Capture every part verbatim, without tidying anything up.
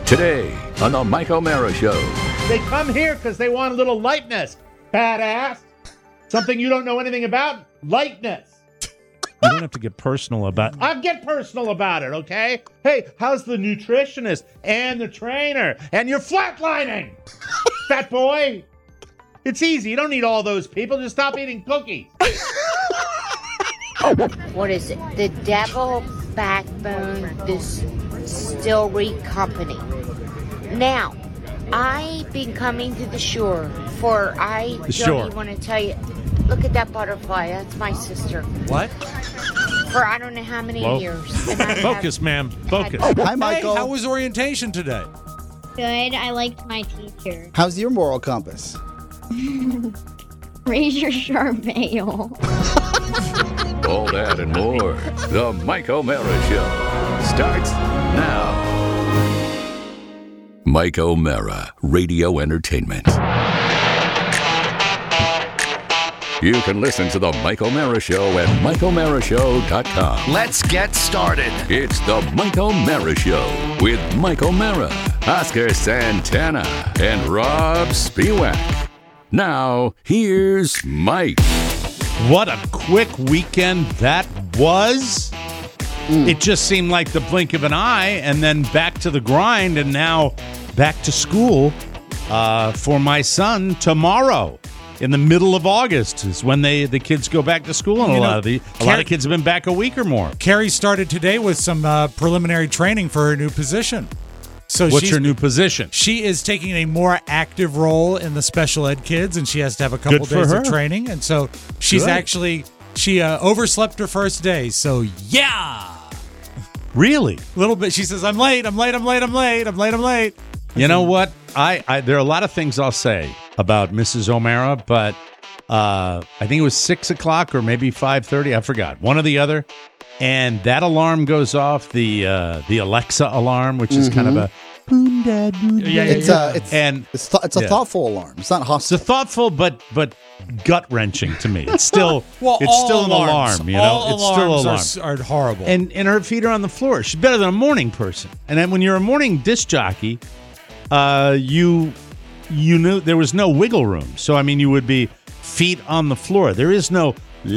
Today on the Mike O'Mara Show. They come here because they want a little lightness. Badass. Something you don't know anything about? Lightness. You don't have to get personal about it. I'll get personal about it, okay? Hey, how's the nutritionist and the trainer? And you're flatlining, fat boy. It's easy. You don't need all those people. Just stop eating cookies. What is it? The Devil Backbone Distillery Company. Now, I've been coming to the shore for, I The don't shore. even want to tell you. Look at that butterfly. That's my sister. What? For I don't know how many Whoa. years. And I have Focus, ma'am. Focus. had- Hi, Michael. Hey, how was orientation today? Good. I liked my teacher. How's your moral compass? Raise your sharp ale. All that and more. The Mike O'Mara Show starts now. Mike O'Mara, Radio Entertainment. You can listen to the Mike O'Mara Show at mike o'mara show dot com. Let's get started. It's the Mike O'Mara Show with Mike O'Mara, Oscar Santana, and Rob Spiewak. Now, here's Mike. What a quick weekend that was. It just seemed like the blink of an eye, and then back to the grind, and now back to school uh, for my son tomorrow. In the middle of August is when they the kids go back to school, and You a know, lot of the a Car- lot of kids have been back a week or more. Carrie started today with some uh, preliminary training for her new position. So What's she's, your new position? She is taking a more active role in the special ed kids, and she has to have a couple Good for days her. of training. And so she's Good. actually she uh, overslept her first day. So yeah, Really? a little bit. She says, "I'm late. I'm late. I'm late. I'm late. I'm late. I'm late." You know what? I, I there are a lot of things I'll say about Missus O'Mara, but uh, I think it was six o'clock or maybe five thirty. I forgot, one or the other. And that alarm goes off, the uh, the Alexa alarm, which is kind of a boom dad, boom dad. Yeah, yeah, It's uh, it's And it's, th- it's a yeah. thoughtful alarm. It's not it's a hostile. thoughtful but but gut wrenching to me. It's still Well, it's all still an alarms, alarm, you know. all It's still an alarms alarm. Are, are horrible. And and her feet are on the floor. She's better than a morning person. And then when you're a morning disc jockey, uh, you you knew there was no wiggle room. So I mean, you would be feet on the floor. There is no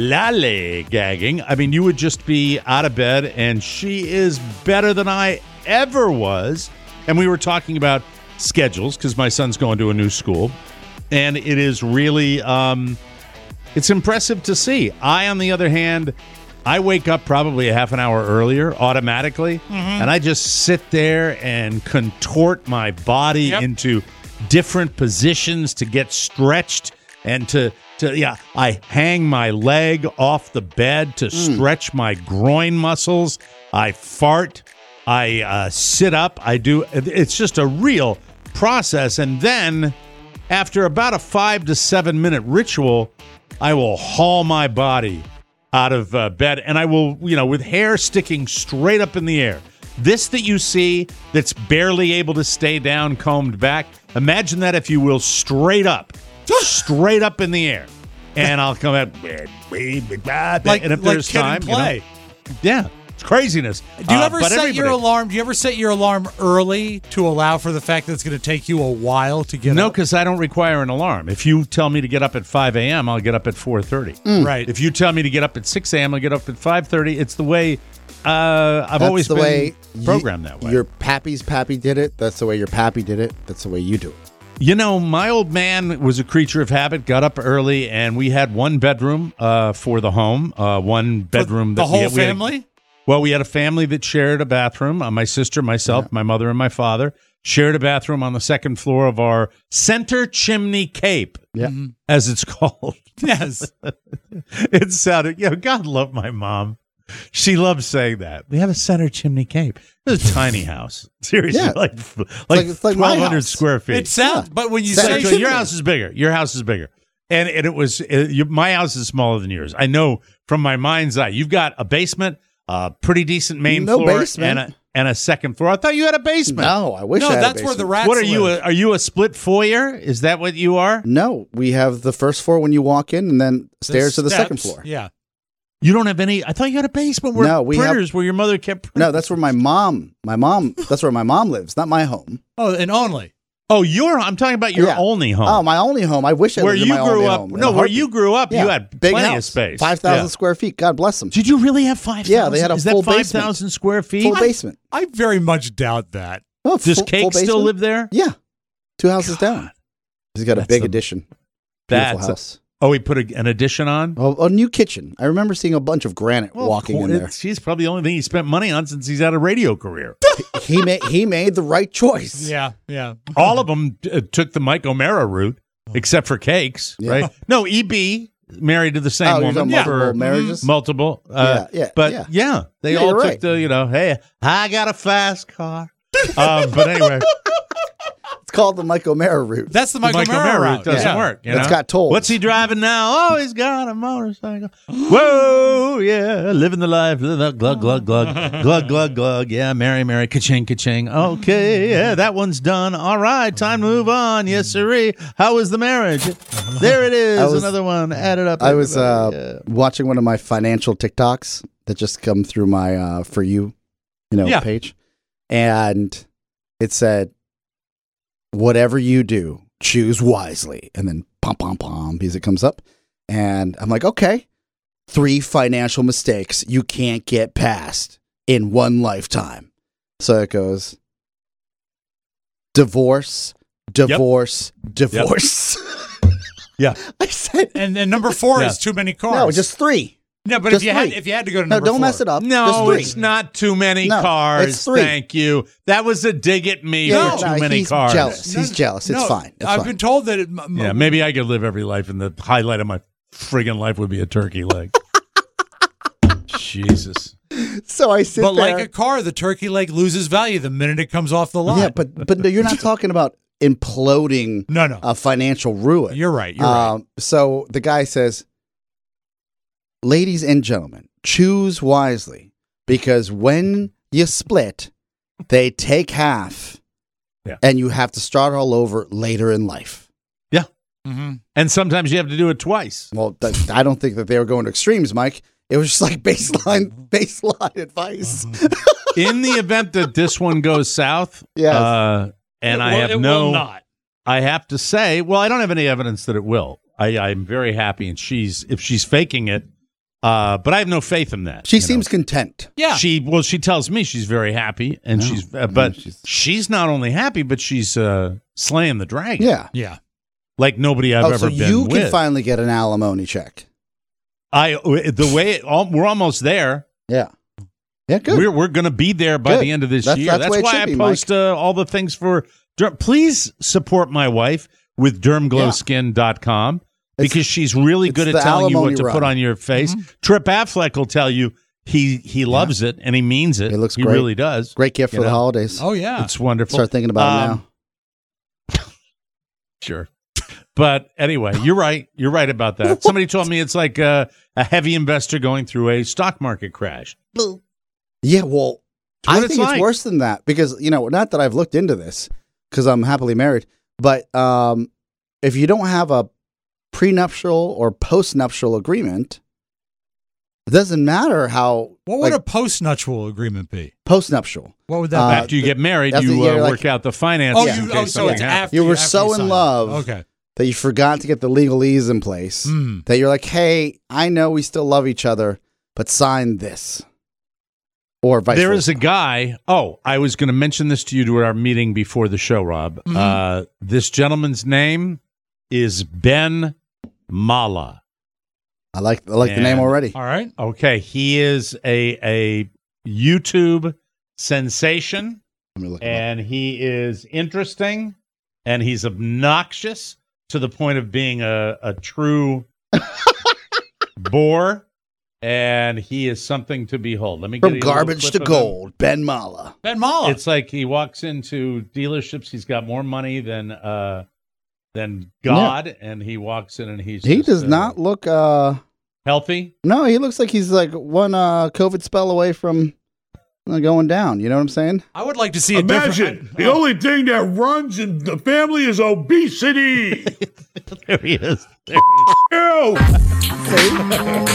lollygagging. I mean, you would just be out of bed, and she is better than I ever was. And we were talking about schedules because my son's going to a new school, and it is really um, it's impressive to see. I, on the other hand, I wake up probably a half an hour earlier automatically, and I just sit there and contort my body Yep. into different positions to get stretched and to to yeah, I hang my leg off the bed to stretch my groin muscles. I fart. I uh, sit up. I do. It's just a real process, and then after about a five to seven minute ritual, I will haul my body out of uh, bed, and I will, you know, with hair sticking straight up in the air. This that you see that's barely able to stay down, combed back, imagine that, if you will, straight up, straight up in the air. And I'll come out, like, and if like there's Kid time, and you know, Play. yeah, it's craziness. Do you Uh, ever but set your everybody- alarm? Do you ever set your alarm early to allow for the fact that it's going to take you a while to get No, up? because I don't require an alarm. If you tell me to get up at five a.m., I'll get up at four thirty. Right. If you tell me to get up at six a.m., I'll get up at five thirty. It's the way uh, I've That's always the been way programmed you- that way. Your pappy's pappy did it. That's the way your pappy did it. That's the way you do it. You know, my old man was a creature of habit, got up early, and we had one bedroom uh, for the home, uh, one bedroom. the that we whole had- we had a- family? well, we had a family that shared a bathroom. Uh, my sister, myself, my mother, and my father shared a bathroom on the second floor of our center chimney cape, Yeah. as it's called. Yes. It sounded, you know, God love my mom. She loves saying that. We have a center chimney cape. It's a tiny house. Seriously, Yeah. like like- like, it's like my twelve hundred house. square feet. It sounds, but when you Center say So chimney. your house is bigger. Your house is bigger. And, and it was, it, you, my house is smaller than yours. I know from my mind's eye. You've got a basement, a pretty decent main No floor, basement. and a, and a second floor. I thought you had a basement. No, I wish no, I had that's a where the basement. rats What are you? live. A, are you a split foyer? Is that what you are? No, we have the first floor when you walk in, and then stairs to the second Steps. floor. Yeah. You don't have any. I thought you had a basement where No, we have- printers where your mother kept. Printers. No, that's where my mom. My mom. That's where my mom lives. Not my home. Oh, and only. Oh, your. I'm talking about your Yeah. only home. Oh, my only home. I wish I where lived in you my grew only up. home. In No, a where heartbeat. you grew up, Yeah, you had big plenty house, of space. five thousand Yeah. square feet. God bless them. Did you really have five? Yeah, they had a Is full that five basement. thousand square feet? Full basement. I very much doubt that. Oh, Does full- Cake full still basement? live there? Yeah, two houses down. He's got a That's big a- addition. Beautiful That's a- house. Oh, he put a, an addition on. Oh, a new kitchen. I remember seeing a bunch of granite Well, walking cool. in there. It's- She's probably the only thing he spent money on since he's had a radio career. he made he made the right choice. Yeah, yeah. All of them uh, took the Mike O'Mara route, except for Cakes, Yeah. right? No, E B married to the same Oh, you're woman talking multiple for marriages? multiple. Uh, Yeah, yeah, but yeah. yeah, they Yeah, all you're took right. the, you know, hey, I got a fast car. uh, but anyway, It's called the Mike O'Mara route. That's the the Michael Mike O'Mara O'Mara route route. doesn't Yeah. work. You It's know? got tolls. What's he driving now? Oh, he's got a motorcycle. Whoa, yeah, living the life. Glug, glug, glug, glug, glug, glug, glug. Yeah, Mary, Mary, ka-ching, ka-ching. Okay, yeah, that one's done. All right, time to move on. Yes, sirree. How was the marriage? There it is, I was- another one. Add it up. I was uh, everybody. watching one of my financial TikToks that just come through my uh, For You, you know, Yeah. page. And it said, whatever you do, choose wisely. And then pom, pom, pom, music comes up. And I'm like, okay, three financial mistakes you can't get past in one lifetime. So it goes, divorce, divorce, divorce. Yeah. I said, And and number four Yeah. is too many cars. no, just three. no. But just if you had three. if you had to go to No, number don't four, mess it up. No, just three. it's not too many No, cars. it's three. Thank you. That was a dig at me Yeah, for no, too many he's cars. jealous. He's No, jealous. It's no, fine. It's I've fine. been told that. It, m- m- Yeah, maybe I could live every life, and the highlight of my friggin' life would be a turkey leg. Jesus. So I sit But there. like a car, the turkey leg loses value the minute it comes off the lot. yeah, but but no, you're not talking about imploding no, no. a financial ruin. You're right. You're right. Um, so the guy says, ladies and gentlemen, choose wisely because when you split, they take half Yeah. and you have to start all over later in life. Yeah. Mm-hmm. And sometimes you have to do it twice. Well, th- I don't think that they were going to extremes, Mike. It was just like baseline baseline advice. In the event that this one goes south, Yes. uh, and It I will- have it no, will not. I have to say, well, I don't have any evidence that it will. I, I'm very happy, and she's if she's faking it, uh, but I have no faith in that. She you know. seems content. Yeah. She well, she tells me she's very happy, and No, she's uh, no, but she's- she's not only happy, but she's uh, slaying the dragon. Yeah. yeah. like nobody I've Oh, ever so been you with. can finally get an alimony check. I the way it, al- we're almost there. Yeah. Yeah, good. We're we're going to be there by Good. the end of this That's- year. that's That's, the way it why should I be, post uh, all the things for. Derm- Please support my wife with derm glow skin dot com because she's really it's good at the telling you what alimony to run. put on your face. Mm-hmm. Trip Affleck will tell you he he loves it and he means it. It looks he great. really does. Great gift You for the know? holidays. Oh yeah. It's wonderful. Start thinking about Um, it now. Sure. But anyway, you're right. You're right about that. Somebody told me it's like a, a heavy investor going through a stock market crash. Yeah, well, what I it's think it's like. worse than that because, you know, not that I've looked into this because I'm happily married, but um, if you don't have a prenuptial or postnuptial agreement, it doesn't matter how What would like, a postnuptial agreement be? postnuptial. What would that Uh, be? After you get married, after you you're uh, like- work out the finances. Oh, yeah. in you, case oh, so something it's happens. after You were after so in sign it. love. Okay. That you forgot to get the legalese in place. Mm. That you're like, hey, I know we still love each other, but sign this. Or vice There versa. is a guy. Oh, I was going to mention this to you to our meeting before the show, Rob. Mm-hmm. Uh, this gentleman's name is Ben Mala. I like I like the And- name already. All right. Okay, he is a a YouTube sensation, Let me look him up. and he is interesting, and he's obnoxious to the point of being a a true bore. And he is something to behold. Let me get From you a little garbage clip to of him. gold, Ben Mala. Ben Mala. It's like he walks into dealerships. He's got more money than uh, than God, and he walks in and he's He just, does uh, not look uh healthy. no, he looks like he's like one uh COVID spell away from uh, going down. You know what I'm saying? I would like to see a Imagine different. the only thing that runs in the family is obesity. There he is. There he is. Ew. We're gonna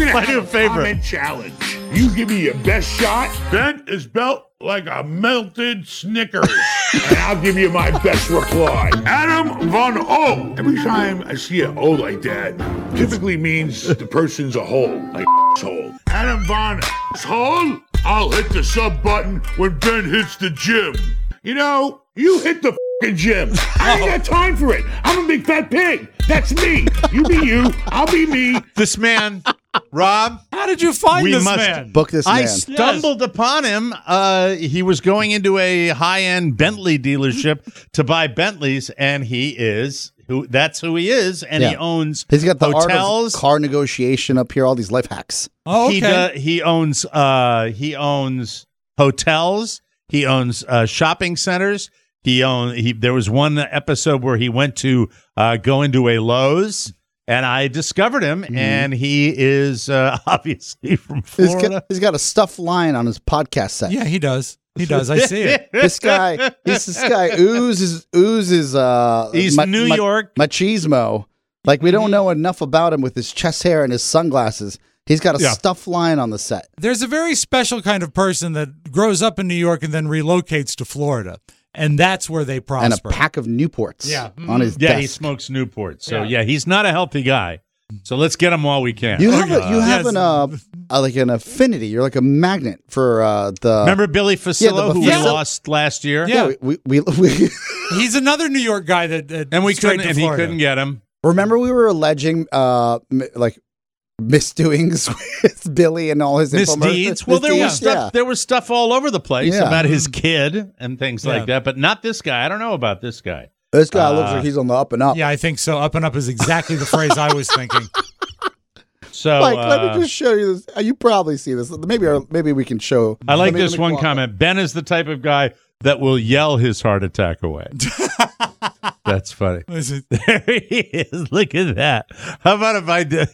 gonna My have new a favorite. comment challenge. You give me your best shot. Bent is built like a melted Snickers. And I'll give you my best reply. Adam Von O. Every time I see an O like that, typically means the person's a hole, like hole. Adam Von Hole. I'll hit the sub button when Ben hits the gym. You know, you hit the f***ing gym. I ain't got time for it. I'm a big fat pig. That's me. You be you. I'll be me. This man, Rob. How did you find We this must man? Book this I man. stumbled upon him. Uh, he was going into a high-end Bentley dealership to buy Bentleys, and he is who. That's who he is, and he Yeah. owns He's got the hotels. art of car negotiation up here. All these life hacks. Oh, okay. He do, he owns uh, he owns hotels. He owns uh, shopping centers. He owned. He there was one episode where he went to uh, go into a Lowe's. And I discovered him, Mm-hmm. and he is uh, obviously from He's Florida. got, he's got a stuffed lion on his podcast set. Yeah, he does. He does. I see it. This guy, he's this guy oozes oozes. Uh, He's ma- New ma- York. machismo. Like we don't know enough about him with his chest hair and his sunglasses. He's got a Yeah. stuffed lion on the set. There's a very special kind of person that grows up in New York and then relocates to Florida. And that's where they And a prosper. pack of Newports Yeah. on his Yeah, desk. he smokes Newport. So Yeah. yeah. he's not a healthy guy. So let's get him while we can. You have, a, you Uh, have yes. an uh, uh, like an affinity. You're like a magnet for uh, the. Remember Billy Facillo, the who we Facil- lost last year? Yeah. we, we, we, we He's another New York guy that, that And we straight couldn't, to and he Florida. couldn't get him. remember we were alleging uh m- like misdoings with Billy and all his infomercials? Misdeeds. Well, there was Misdeeds, stuff. yeah. There was stuff all over the place Yeah. about his kid and things Yeah. like that, but not this guy. I don't know about this guy. This guy looks Uh, like he's on the up and up. Yeah, I think so. Up and up is exactly the phrase I was thinking. So Mike, uh, let me just show you this. Uh, You probably see this. Maybe, our, maybe we can show. I like let me- this let me one go on. comment. Ben is the type of guy that will yell his heart attack away. That's funny. Is it- There he is. Look at that. How about if I did?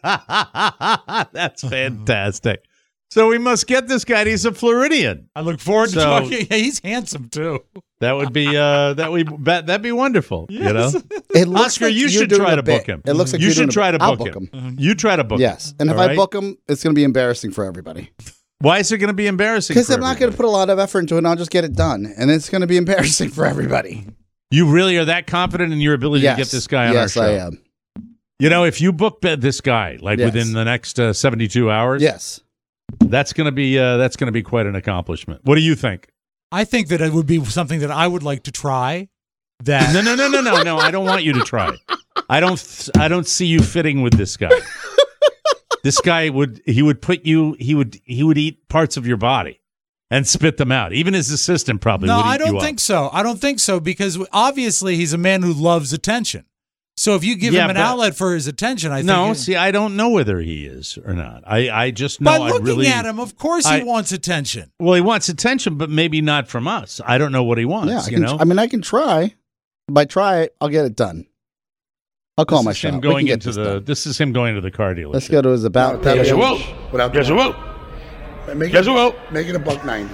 That's fantastic. So we must get this guy. He's a Floridian. I look forward to So- talking. Yeah, he's handsome too. That would be uh, that we that, that'd be wonderful. You know, It looks Oscar, like you you're should doing try a to book bit. him. It looks like you you're should doing a try bit. to I'll book book him. You try to book Yes, him. and if all I right? book him, it's going to be embarrassing for everybody. why is it going to be embarrassing? Because for I'm not going to put a lot of effort into it, and I'll just get it done, and it's going to be embarrassing for everybody. You really are that confident in your ability yes, to get this guy on yes, our show? I am. You know, if you book be- this guy like Yes. within the next uh, seventy-two hours, Yes, that's going to be uh, that's going to be quite an accomplishment. What do you think? I think that it would be something that I would like to try. That No, no, no, no, no, no. I don't want you to try. I don't. I don't see you fitting with this guy. This guy would. He would put you. He would. He would eat parts of your body and spit them out. Even his assistant probably. no, would eat I don't you think up. so. I don't think so because obviously he's a man who loves attention. So if you give Yeah, him an but- outlet for his attention, I think No, it- see, I don't know whether he is or not. I, I just know by I looking really. at him, of course he I- wants attention. Well, he wants attention, but maybe not from us. I don't know what he wants. yeah. I, you can, know, I mean, I can try. By try, I'll get it done. I'll call this my is shot. him We can going get into this the. done. This is him going to the car dealership. Let's go to his about page. Guess what? Without Guess the- what? Make Guess it, what? make it a buck ninety.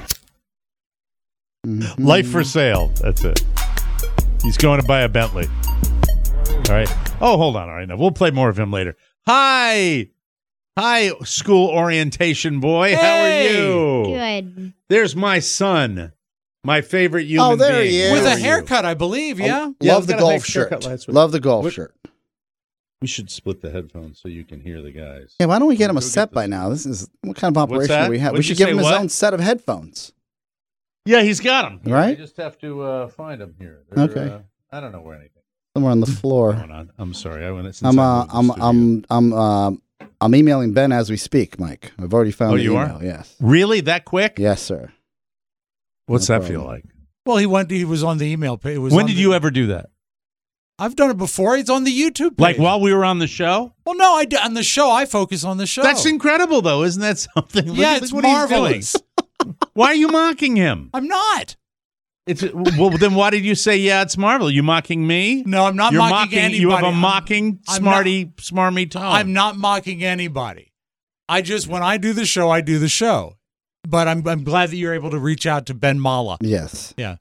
Mhm. Life for sale. That's it. He's going to buy a Bentley. All right. Oh, hold on. All right. Now we'll play more of him later. Hi. Hi, school orientation boy. How are Hey. you? Good. There's my son. My favorite human Oh, there being. he is. With How a are you? haircut, I believe, yeah? Yeah, Love we the got a golf nice shirt. haircut last week. Love the golf What- shirt. We should split the headphones so you can hear the guys. Hey, why don't we get him a Go get set this. by now? This is what kind of What's operation that? do we have? We What'd should you give him say, his what? own set of headphones. Yeah, he's got them. Right? I just have to uh, find them here. They're, Okay. Uh, I don't know where anything. Somewhere on the floor. Hold on. I'm sorry. I went. since I'm I uh, moved the I'm studio. I'm I'm uh, I'm emailing Ben as we speak, Mike. I've already found Oh, the you are? email. Yes. Really that quick? Yes, sir. What's No that feel problem. like? Well, he went. He was on the email page. It was When on did the- you ever do that? I've done it before. It's on the YouTube page. Like while we were on the show? Well, no, I d- on the show. I focus on the show. That's incredible, though. Isn't that something? Look Yeah, at it's what he's marvelous. doing. Why are you mocking him? I'm not. It's well. Then why did you say, "Yeah, it's marvelous"? You mocking me? No, I'm not You're mocking, mocking. anybody. You have a I'm- mocking, I'm smarty, smarmy tone. I'm not mocking anybody. I just when I do the show, I do the show. But I'm I'm glad that you're able to reach out to Ben Mala. Yes. Yeah.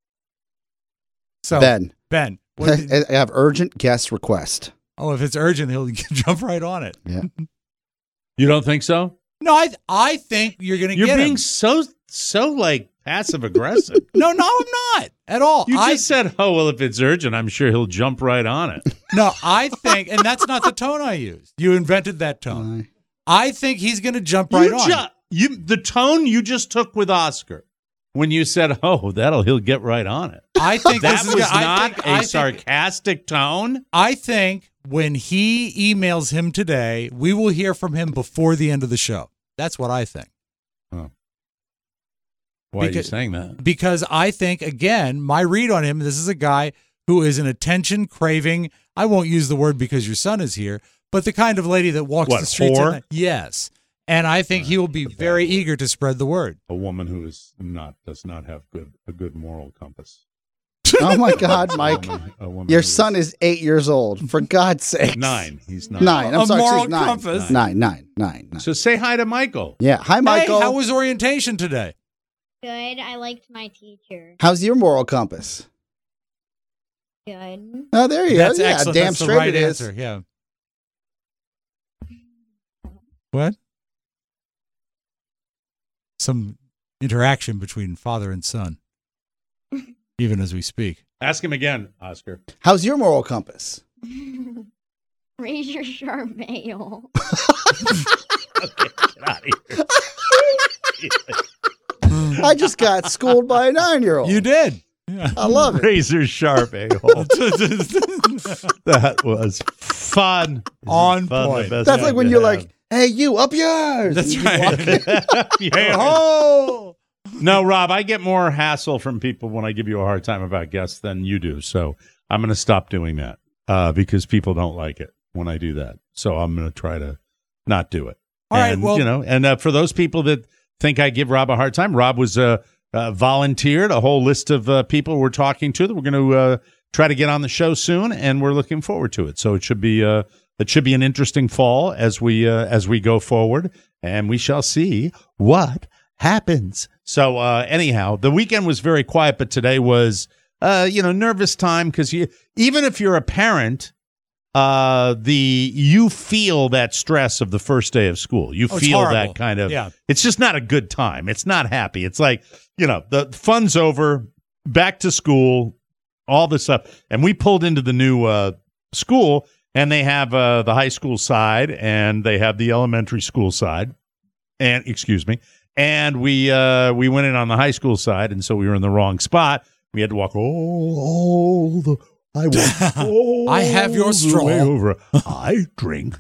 So Ben, Ben. what did- I have urgent guest request. oh, if it's urgent, he'll jump right on it. Yeah. You don't think so? No, I I think you're going to You're get being him. so so like passive aggressive. No, no, I'm not at all. You I just said, "Oh well, if it's urgent, I'm sure he'll jump right on it." No, I think, and that's not the tone I used. You invented that tone. I think he's going to jump right you on. ju- you the tone you just took with Oscar when you said, "Oh, that'll he'll get right on it." I think that this is was I not think- a I think- sarcastic tone. I think when he emails him today, we will hear from him before the end of the show. That's what I think. Oh. Why are you Because- saying that? Because I think, again, my read on him, this is a guy who is an attention craving. I won't use the word because your son is here, but the kind of lady that walks What, the streets. whore? At night. Yes. And I think he will be very eager to spread the word. A woman who is not does not have good a good moral compass. Oh my God, Mike! A woman, a woman Your who son is eight years old. For God's sake, is nine. He's nine. nine. I'm A sorry, moral she's nine. compass. Nine, nine, nine, nine. So say hi to Michael. Yeah. Hi, Michael. Hey, how was orientation today? Good. I liked my teacher. How's your moral compass? Good. Oh, there you That's go. Yeah, excellent. damn That's the straight right it is. answer. Yeah. What? Some interaction between father and son, even as we speak. Ask him again, Oscar. How's your moral compass? Razor sharp nail. Okay, get out of here. I just got schooled by a nine-year-old. You did. I love it. Razor sharp a-hole. That was fun. On Fun, the point. best That's thing like when to you're have. like, "Hey, you, up yours." That's And you right. walk in. Hey ho! No, Rob, I get more hassle from people when I give you a hard time about guests than you do. So I'm going to stop doing that uh, because people don't like it when I do that. So I'm going to try to not do it. All right, And, well- you know, and uh, for those people that think I give Rob a hard time, Rob was uh, uh, volunteered a whole list of uh, people we're talking to that we're going to uh, try to get on the show soon, and we're looking forward to it. So it should be uh, it should be an interesting fall as we uh, as we go forward, and we shall see what happens. So uh, anyhow, the weekend was very quiet, but today was uh, you know nervous time because you even if you're a parent. Uh, the you feel that stress of the first day of school. You Oh, it's feel horrible. that kind of. Yeah. It's just not a good time. It's not happy. It's like you know the fun's over, back to school, all this stuff, and we pulled into the new uh, school, and they have uh, the high school side, and they have the elementary school side, and excuse me, and we uh, we went in on the high school side, and so we were in the wrong spot. We had to walk all, all the. I walk I have your all the straw. way over. I drink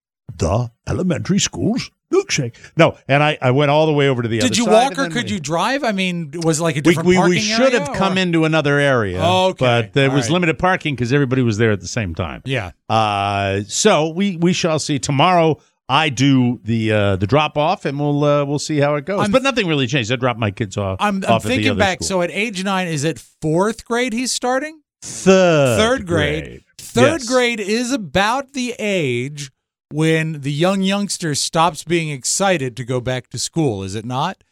the elementary school's milkshake. No, and I, I went all the way over to the other Did you side. walk and or then could we- you drive? I mean, was it like a We, different we, parking we should area, have come or- into another area, Okay, but there all was right. limited parking because everybody was there at the same time. Yeah. Uh, so we we shall see tomorrow. I do the uh, the drop off, and we'll uh, we'll see how it goes. I'm- but nothing really changed. I dropped my kids off. I'm, I'm off at the thinking other back. school. So at age nine, is it fourth grade he's starting? third Third grade. Third Yes. grade is about the age when the young youngster stops being excited to go back to school, is it not?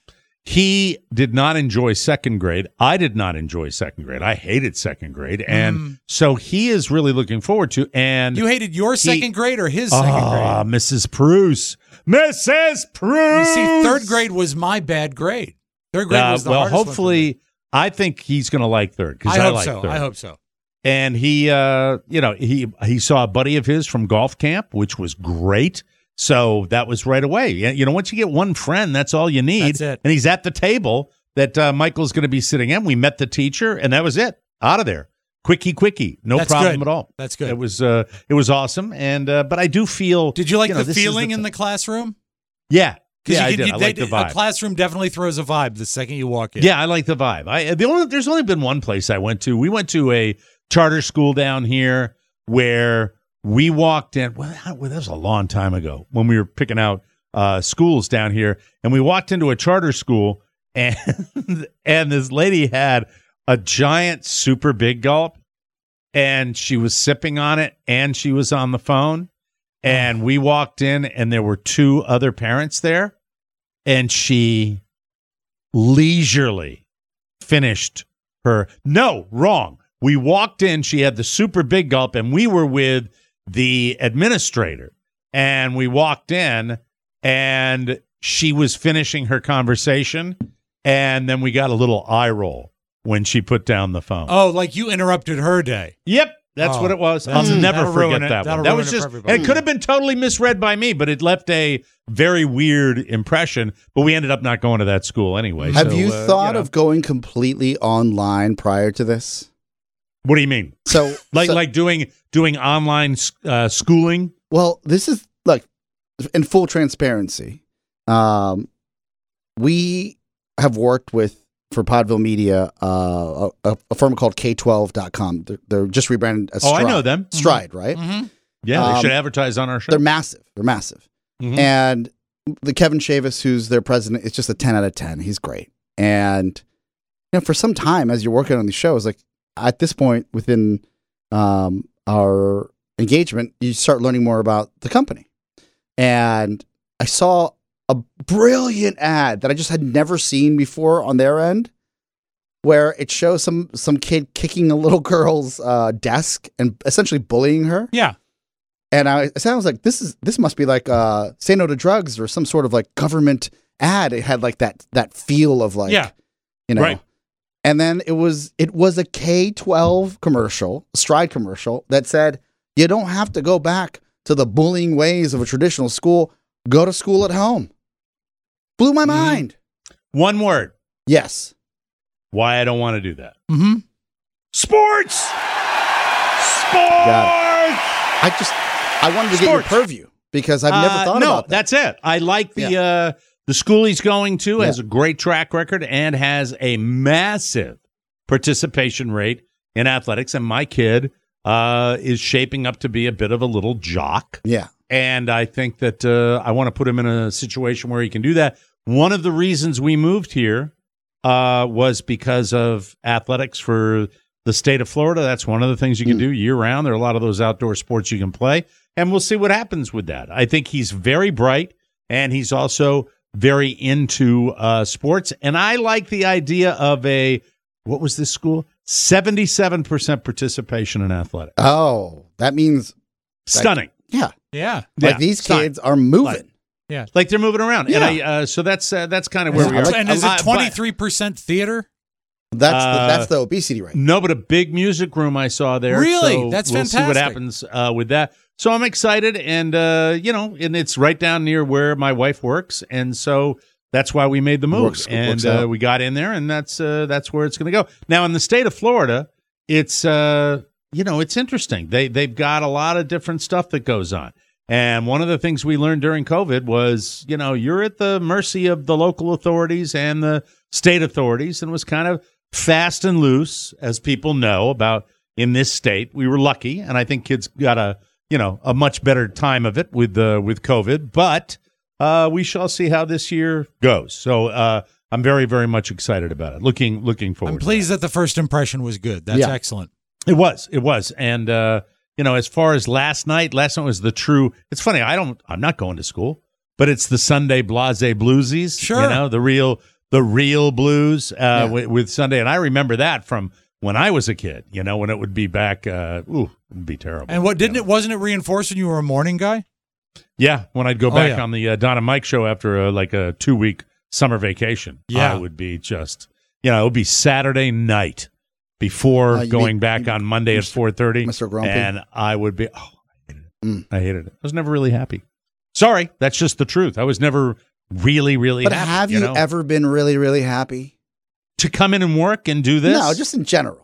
He did not enjoy second grade. I did not enjoy second grade. I hated second grade, and Mm. so he is really looking forward to. And You hated your He- second grade or his second ah, grade? Missus Pruce, Missus You Pruce. see, third grade was my bad grade. Third grade Uh, was the well, hardest one for me. hopefully, I think he's going to like third because I I, hope like so. third. I hope so. And he, uh, you know, he he saw a buddy of his from golf camp, which was great. So that was right away. You you know, once you get one friend, that's all you need. That's it. And he's at the table that uh, Michael's going to be sitting at. We met the teacher, and that was it. Out of there, quickie, quickie, no That's problem good. at all. That's good. It was uh, it was awesome. And uh, but I do feel. Did you like know, the this is feeling the in t- the classroom? Yeah, Because yeah, I you, did. you, I they, like the vibe. a classroom definitely throws a vibe the second you walk in. Yeah, I like the vibe. I the only there's only been one place I went to. We went to a charter school down here where we walked in. Well, that well, that was a long time ago when we were picking out uh, schools down here, and we walked into a charter school, and and this lady had a giant, super big gulp, and she was sipping on it, and she was on the phone, and we walked in, and there were two other parents there, and she leisurely finished her. No, wrong. We walked in. She had the super big gulp, and we were with the administrator. And we walked in, and she was finishing her conversation, and then we got a little eye roll when she put down the phone. Oh, like you interrupted her day. Yep. That's Oh, what it was. I'll that's- never that'll forget ruin it. that That'll one. That ruin was it for just, everybody. and it could have been totally misread by me, but it left a very weird impression. But we ended up not going to that school anyway. Have so, you uh, thought know. of going completely online prior to this? What do you mean? So, Like so- like doing doing online uh, schooling? well, this is like in full transparency. Um, we have worked with for Podville Media uh, a, a firm called K twelve dot com. They're, they're just rebranded as Oh, Stride. I know them. Stride, right? Mm-hmm. Yeah, they Um, should advertise on our show. They're massive. They're massive. Mhm. And the Kevin Chavis, who's their president, is just a ten out of ten. He's great. And you know, for some time, as you're working on these shows, like at this point within um, our engagement, you start learning more about the company. And I saw a brilliant ad that I just had never seen before on their end, where it shows some some kid kicking a little girl's uh, desk and essentially bullying her. Yeah. And I, it sounds like this is this must be like uh, Say No to Drugs or some sort of like government ad. It had like that that feel of like, Yeah. you know. Right. And then it was it was a K twelve commercial, Stride commercial that said you don't have to go back to the bullying ways of a traditional school. Go to school at home. Blew my mind. One word. Yes. Why I don't want to do that. Mm-hmm. Sports. Sports. I just I wanted to get your Sports. purview because I've never Uh, thought no, about that. that's it. I like the uh, the school he's going to has a great track record and has a massive participation rate in athletics. And my kid uh, is shaping up to be a bit of a little jock. Yeah. And I think that uh, I want to put him in a situation where he can do that. One of the reasons we moved here uh, was because of athletics for the state of Florida. That's one of the things you can do year round. There are a lot of those outdoor sports you can play, and we'll see what happens with that. I think he's very bright, and he's also very into uh, sports. And I like the idea of a, what was this school? seventy-seven percent participation in athletics. Oh, that means Stunning. yeah. Yeah. Like Yeah, these stunning. kids are moving. Like- Yeah. Like they're moving around. And Yeah. I, uh, so that's uh, that's kind of where Yeah, we I are. like- And is Uh, it but- twenty-three percent theater? That's Uh, the, that's the obesity rate. No, but a big music room I saw there. Really? So That's we'll see what fantastic. happens uh, with that. So I'm excited, and uh, you know, and it's right down near where my wife works, and so that's why we made the move, Works- and works uh, out. we got in there, and that's uh, that's where it's going to go. Now, in the state of Florida, it's uh, you know, it's interesting. They they've got a lot of different stuff that goes on. And one of the things we learned during COVID was, you know, you're at the mercy of the local authorities and the state authorities, and it was kind of fast and loose, as people know about in this state. We were lucky, and I think kids got a, you know, a much better time of it with uh, with COVID. But uh, we shall see how this year goes. So uh, I'm very, very much excited about it. Looking, looking forward. I'm to pleased that the first impression was good. That's Yeah. excellent. It was, it was, and uh, you know, as far as last night, last night was the true. It's funny. I don't. I'm not going to school, but it's the Sunday blase bluesies. Sure. You know, the real, the real blues uh, Yeah. with, with Sunday, and I remember that from when I was a kid. You know, when it would be back. Uh, ooh, it would be terrible. And what didn't you it? Wasn't it reinforced when you were a morning guy? Yeah, when I'd go Oh, back yeah. on the uh, Don and Mike show after a, like a two week summer vacation. Yeah. I would be just, you know, it would be Saturday night before Uh, you going mean- back on Monday at four thirty, Mister Grumpy? and I would be. Oh, I hated it. Mm. I hated it. I was never really happy. Sorry, that's just the truth. I was never really, really. But happy, have you, know? ever been really, really happy? to come in and work and do this? No, just in general.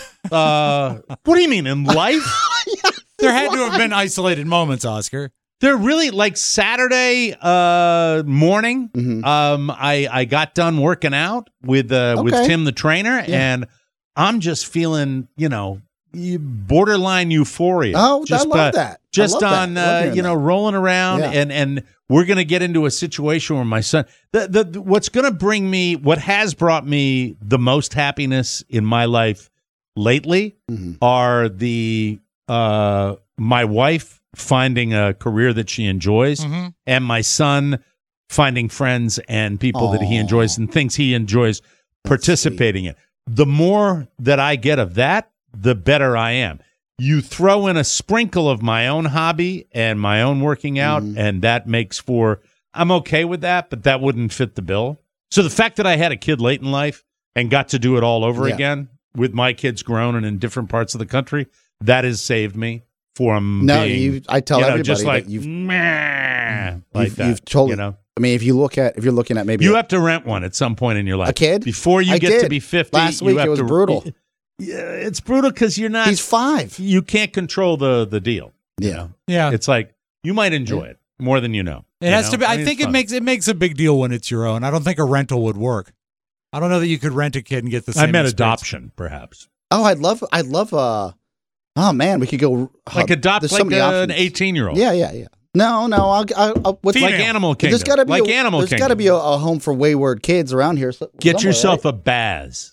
uh, what do you mean in life? There had to have been isolated moments, Oscar. They're really like Saturday uh, morning. Mhm. Um, I I got done working out with uh, with Okay. Tim the trainer, Yeah. and I'm just feeling, you know, you- borderline euphoria. Oh, I just, love uh, that. I Just love that. on, I love uh, hearing you know, that. rolling around, Yeah. and and we're gonna get into a situation where my son. The, the the- what's gonna bring me, what has brought me the most happiness in my life lately, Mhm. are the uh my wife finding a career that she enjoys, Mm-hmm. and my son finding friends and people that he Aw. enjoys and things he enjoys participating in. The more that I get of that, the better I am. You throw in a sprinkle of my own hobby and my own working out, Mhm. and that makes for I'm okay with that, but that wouldn't fit the bill. So the fact that I had a kid late in life and got to do it all over Yeah. again with my kids grown and in different parts of the country, that has saved me from No, being, you- I tell you know, everybody just that like, you've- meh, like you've, that, you've totally. you know? I mean, if you look at if you're looking at maybe You a, have to rent one at some point in your life. a kid Before you I get to did. be fifty. Last you week have it was to- brutal. Yeah, it's brutal because you're not. He's five. You can't control the the deal. you Yeah. know? Yeah. It's like you might enjoy it more than you know. It you has know? to be. I, mean, think it's it fun. makes it makes a big deal when it's your own. I don't think a rental would work. I don't know that you could rent a kid and get the same. I meant experience. adoption, perhaps. Oh, I'd love. I'd love. Uh, oh man, we could go Like uh, adopt there's so like many uh, options. an eighteen-year-old. Yeah, yeah, yeah. No, no. I'll. I'll, I'll what's like Animal Kingdom. There's got to be like a, Animal There's Kingdom. got to be a, a home for wayward kids around here. So, Get somewhere, yourself right? a Baz.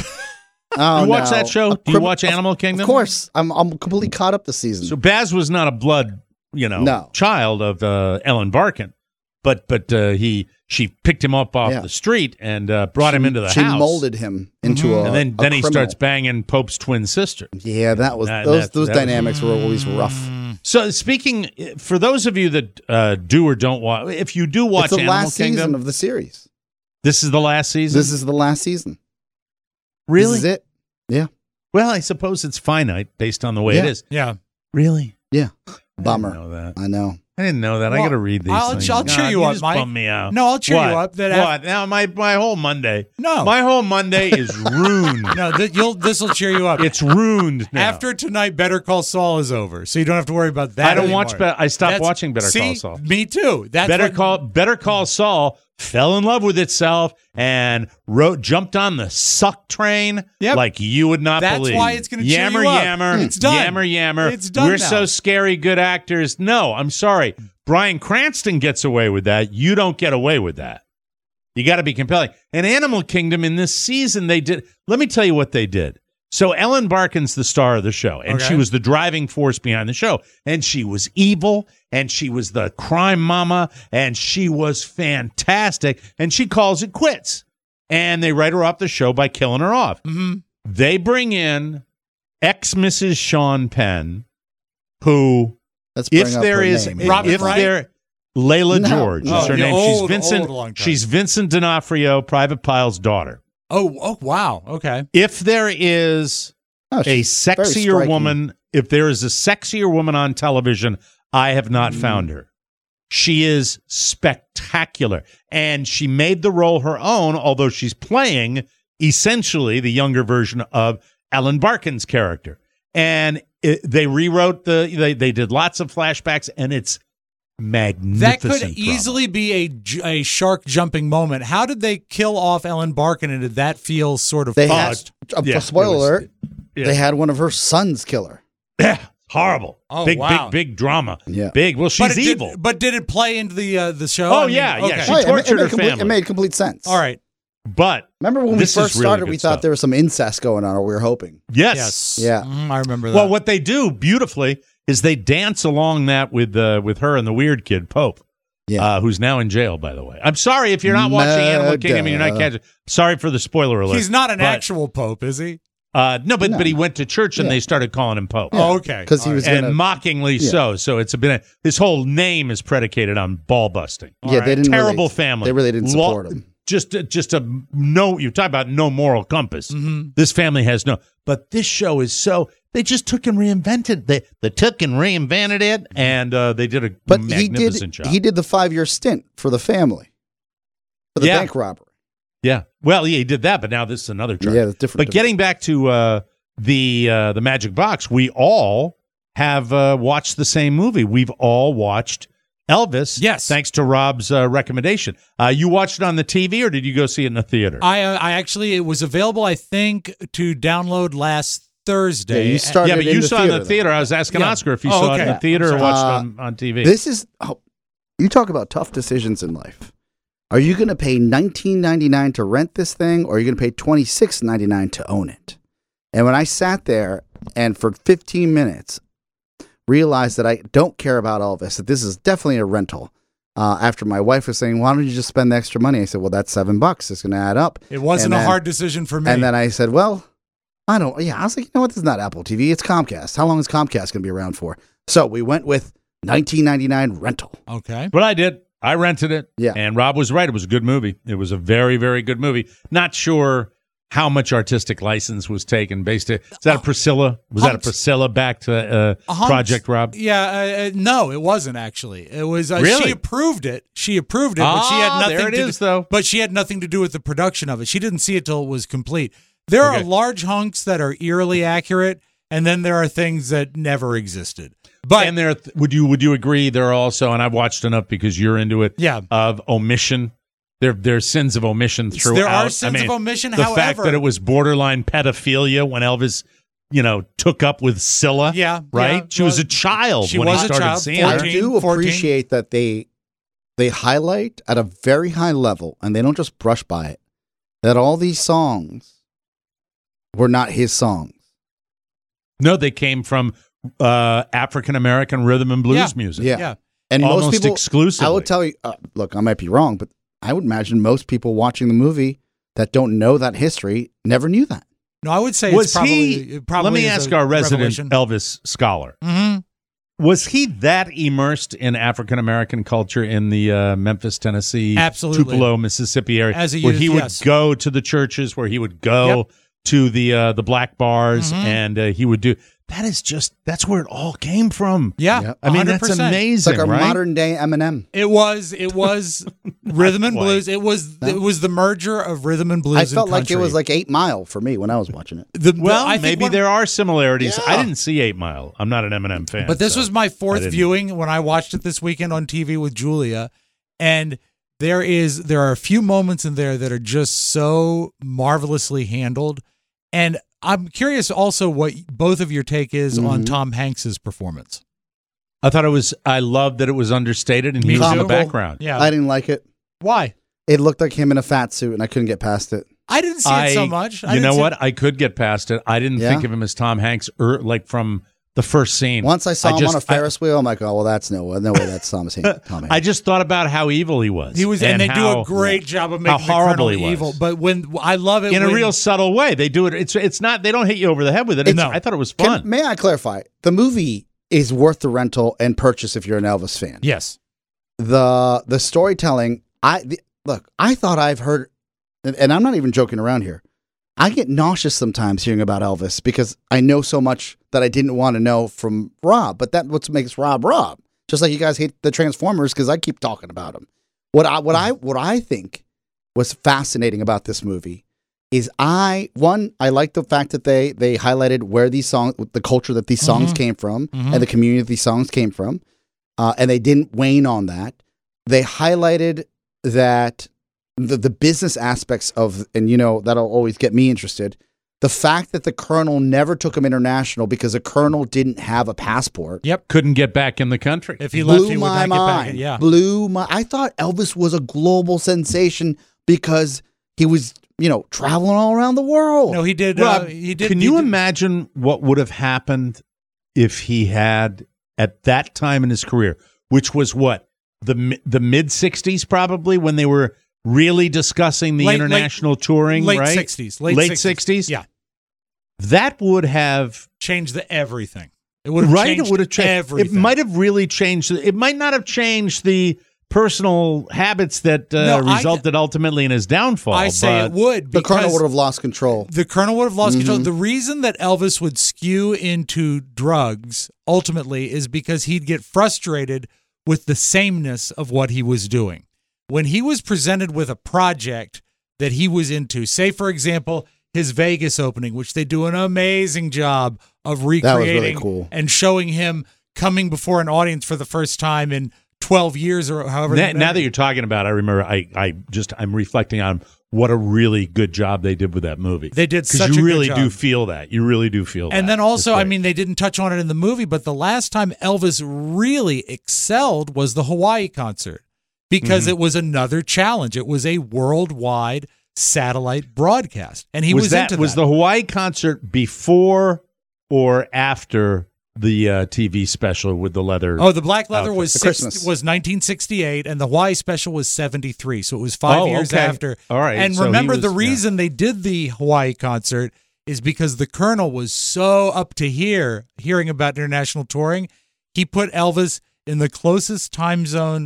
Oh, you watch no. that show? A Do you crim- watch of- Animal Kingdom? Of course. I'm. I'm completely caught up this season. So Baz was not a blood, you know, No. child of uh, Ellen Barkin, but but uh, he she picked him up off Yeah. the street and uh, brought she, him into the she house. molded him into a. and then a then he criminal. starts banging Pope's twin sister. Yeah, that was That- those that- those that was- dynamics were always rough. So speaking for those of you that uh, do or don't watch, if you do watch It's the Animal last Kingdom, season of the series. this is the last season. This is the last season. really This is it. Yeah. well. I suppose it's finite based on the way it Yeah. is. Yeah. Really, Yeah. I Bummer. didn't know that. I know. I didn't know that. I Well, got to read these. I'll- things. I'll cheer God, you up, just Mike. bummed me out. No, I'll cheer what? you up that what? Now my my whole Monday. No. my whole Monday is ruined. No, th- you'll this will cheer you up. It's ruined now. After tonight, Better Call Saul is over, so you don't have to worry about that. I don't anymore. watch. Be- I stopped That's- watching Better see, Call Saul. Me too. That's Better what- Call Better Call Saul fell in love with itself and wrote jumped on the suck train Yep. like you would not That's believe. why it's gonna cheer yammer you up. yammer. It's done. Yammer yammer. It's done We're now. so scary good actors. No, I'm sorry. Bryan Cranston gets away with that. You don't get away with that. You got to be compelling. And Animal Kingdom in this season, they did. Let me tell you what they did. So Ellen Barkin's the star of the show, and Okay. she was the driving force behind the show. And she was evil, and she was the crime mama, and she was fantastic. And she calls it quits. And they write her off the show by killing her off. Mm-hmm. They bring in ex-Missus Sean Penn, who, Let's bring if up there her is, name. if, Robin if Wright? there, Layla No. George is Oh, her the name. old, she's Vincent. old long time. She's Vincent D'Onofrio, Private Pile's daughter. Oh, oh, wow. Okay. If there is Oh, a she's very sexier striking. woman, if there is a sexier woman on television, I have not Mm. found her. She is spectacular, and she made the role her own, although she's playing essentially the younger version of Ellen Barkin's character. And it, they rewrote the, they, they did lots of flashbacks, and it's That magnificent. could drama. easily be a, j- a shark jumping moment. How did they kill off Ellen Barkin, and did that feel sort of They had fast? a, Yeah, a spoiler it was- alert. yeah. They had one of her sons kill her. Yeah, horrible. Oh, big, wow. big, big drama. Yeah. Big. Well, But she's it did- evil. but did it play into the uh, the show? Oh, I mean, yeah, yeah, okay. she Oh, yeah, it ma- tortured it made her complete- family. It made complete sense. All right. But Remember when this we is first really started, good we thought stuff. there was some incest going on, or we were hoping. yes. Yes. Yeah. Mhm, I remember that. Well, what they do beautifully is they dance along that with uh, with her and the weird kid Pope, Yeah. uh, who's now in jail. By the way, I'm sorry if you're not watching Animal Kingdom and you're not Murder. catching. Sorry for the spoiler alert. He's not an but, actual pope, is he? Uh, no, but No. but he went to church and Yeah. they started calling him Pope. Oh, okay. Because he All was right. And gonna. mockingly Yeah. so. So it's been a, his whole name is predicated on ball busting. yeah, they didn't. Terrible really, family. They really didn't Law- support him. Just, just a no. You talk about no moral compass. Mhm. This family has no. But this show is so. They just took and reinvented. They they took and reinvented it, and uh, they did a But he magnificent did. job. He did the five year stint for the family, for the Yeah. bank robbery. Yeah. Well, yeah, he did that, but now this is another charge. Yeah, it's different. But getting back to uh, the uh, the Magic Box, we all have uh, watched the same movie. We've all watched Elvis. Yes. Thanks to Rob's uh, recommendation. Uh, you watched it on the T V, or did you go see it in the theater? I uh, I actually it was available, I think, to download last Thursday. Yeah, you started yeah, but in you the saw it in theater, the theater. I was asking Yeah. Oscar if he Oh, saw it in okay. the theater or I'm watched sorry. it on, on T V. This is. Oh, you talk about tough decisions in life. Are you going to pay nineteen ninety-nine to rent this thing, or are you going to pay twenty-six ninety-nine to own it? And when I sat there and for fifteen minutes realized that I don't care about all this, that this is definitely a rental. Uh, after my wife was saying, "Why don't you just spend the extra money?" I said, "Well, that's seven bucks. It's going to add up." It wasn't And a then- hard decision for me. And then I said, "Well, I don't." Yeah, I was like, "You know what? This is not Apple T V. It's Comcast. How long is Comcast going to be around for?" So we went with nineteen ninety-nine rental. okay. What I did, I rented it. Yeah. And Rob was right. It was a good movie. It was a very, very good movie. Not sure how much artistic license was taken based it. Is that a Priscilla? Was that a Priscilla back to uh, Hunks- Project Rob? Yeah, uh, uh, no, it wasn't actually. It was uh, Really? she approved it. She approved it, but she had Ah, nothing. there it to is, do, though. But she had nothing to do with the production of it. She didn't see it till it was complete. There Okay. are large hunks that are eerily accurate, and then there are things that never existed. But and there, would you would you agree? There are also, and I've watched enough because you're into it. Yeah. Of omission. There, there's sins of omission throughout. There are sins I mean, of omission. The However, fact that it was borderline pedophilia when Elvis, you know, took up with Scylla. Yeah, right. yeah, she was well, a child she when was he a started child, seeing I her. do fourteen. appreciate that they they highlight at a very high level, and they don't just brush by it, that all these songs were not his songs. No, they came from uh, African American rhythm and blues Yeah. music. Yeah. yeah. And Almost most people, exclusively. I will tell you, uh, look, I might be wrong, but I would imagine most people watching the movie that don't know that history never knew that. No, I would say Was it's probably, he? it probably let me is ask a our resident revelation. Elvis scholar. Mhm. Was he that immersed in African American culture in the uh, Memphis, Tennessee, Absolutely. Tupelo, Mississippi area, As a where youth, he would yes. go to the churches, where he would go Yep. to the uh, the black bars, Mhm. and uh, he would do. That is just that's where it all came from. Yeah, Yep. I mean that's one hundred percent. amazing. It's like our right? modern day Eminem. It was. It was rhythm and quite. blues. It was. It was the merger of rhythm and blues. I and felt like it country. was like Eight Mile for me when I was watching it. The, the- Well, I think maybe one- there are similarities. I Yeah. didn't see Eight Mile. I'm not an Eminem fan. But this so was my I fourth didn't- viewing when I watched it this weekend on T V with Julia, and there is there are a few moments in there that are just so marvelously handled, and I'm curious also what both of your take is on Mhm. Tom Hanks's performance. I thought it was. I loved that it was understated and he Me was in the too. background. Yeah, I didn't like it. why? It looked like him in a fat suit, and I couldn't get past it. I didn't see it so much. I you didn't know see- what? I could get past it. I didn't Yeah. think of him as Tom Hanks, er, like from the first scene. Once I saw him just- on a Ferris wheel, I'm like, oh well, that's no way. No way, that's Thomas Hanks. Tom Hanks. I just thought about how evil he was. He was, and, they do how- a great job of how making the horrible Colonel he was. evil. But when I love it in when, a real subtle way. They do it. It's it's not. They don't hit you over the head with it. It's, No. I thought it was Can- fun. may I clarify? The movie is worth the rental and purchase if you're an Elvis fan. yes, The the storytelling. I the, look. I thought I've heard, and, and I'm not even joking around here. I get nauseous sometimes hearing about Elvis because I know so much that I didn't want to know from Rob. But that's what makes Rob Rob. Just like you guys hate the Transformers because I keep talking about them. What I what I what I think was fascinating about this movie is I one I like the fact that they they highlighted where these songs, the culture that these songs Mhm. came from, Mhm. and the community that these songs came from, uh, and they didn't wane on that. They highlighted that the the business aspects of, and you know that'll always get me interested. The fact that the Colonel never took him international because the Colonel didn't have a passport. yep. Couldn't get back in the country. If he left, Blew he would my not get back. mind. in- Yeah, Blew my. I thought Elvis was a global sensation because he was, you know, traveling all around the world. no, he did. Rob, uh, he did. can he you did- imagine what would have happened if he had at that time in his career, which was what the mi- the mid sixties probably, when they were really discussing the Late- international touring, late right? sixties, late, Late sixties. sixties? Yeah, That would have changed the everything. It would have right. changed It would have changed everything. It might have really changed. It might not have changed the personal habits that uh, No, I- resulted ultimately in his downfall. I say but it would. the Colonel because would have lost control. The Colonel would have lost Mm-hmm. control. The reason that Elvis would skew into drugs ultimately is because he'd get frustrated with the sameness of what he was doing. When he was presented with a project that he was into, say, for example, his Vegas opening, which they do an amazing job of recreating That was really cool. and showing him coming before an audience for the first time in twelve years or however. Now, now that you're talking about it, I remember I, I just I'm reflecting on what a really good job they did with that movie. They did such because you a good really do job. feel that. You really do feel that. And then also, It's I great. mean, they didn't touch on it in the movie, but the last time Elvis really excelled was the Hawaii concert because Mm-hmm. it was another challenge. It was a worldwide satellite broadcast, and he was, that into was that. the Hawaii concert before or after the uh, T V special with the leather? Oh, the Black Leather outfit. was The six, Christmas. was nineteen sixty-eight, and the Hawaii special was seventy-three. So it was five Oh, years okay. after. All right. And So he remember, was- the yeah. reason they did the Hawaii concert is because the Colonel was so up to here hearing about international touring. He put Elvis in the closest time zone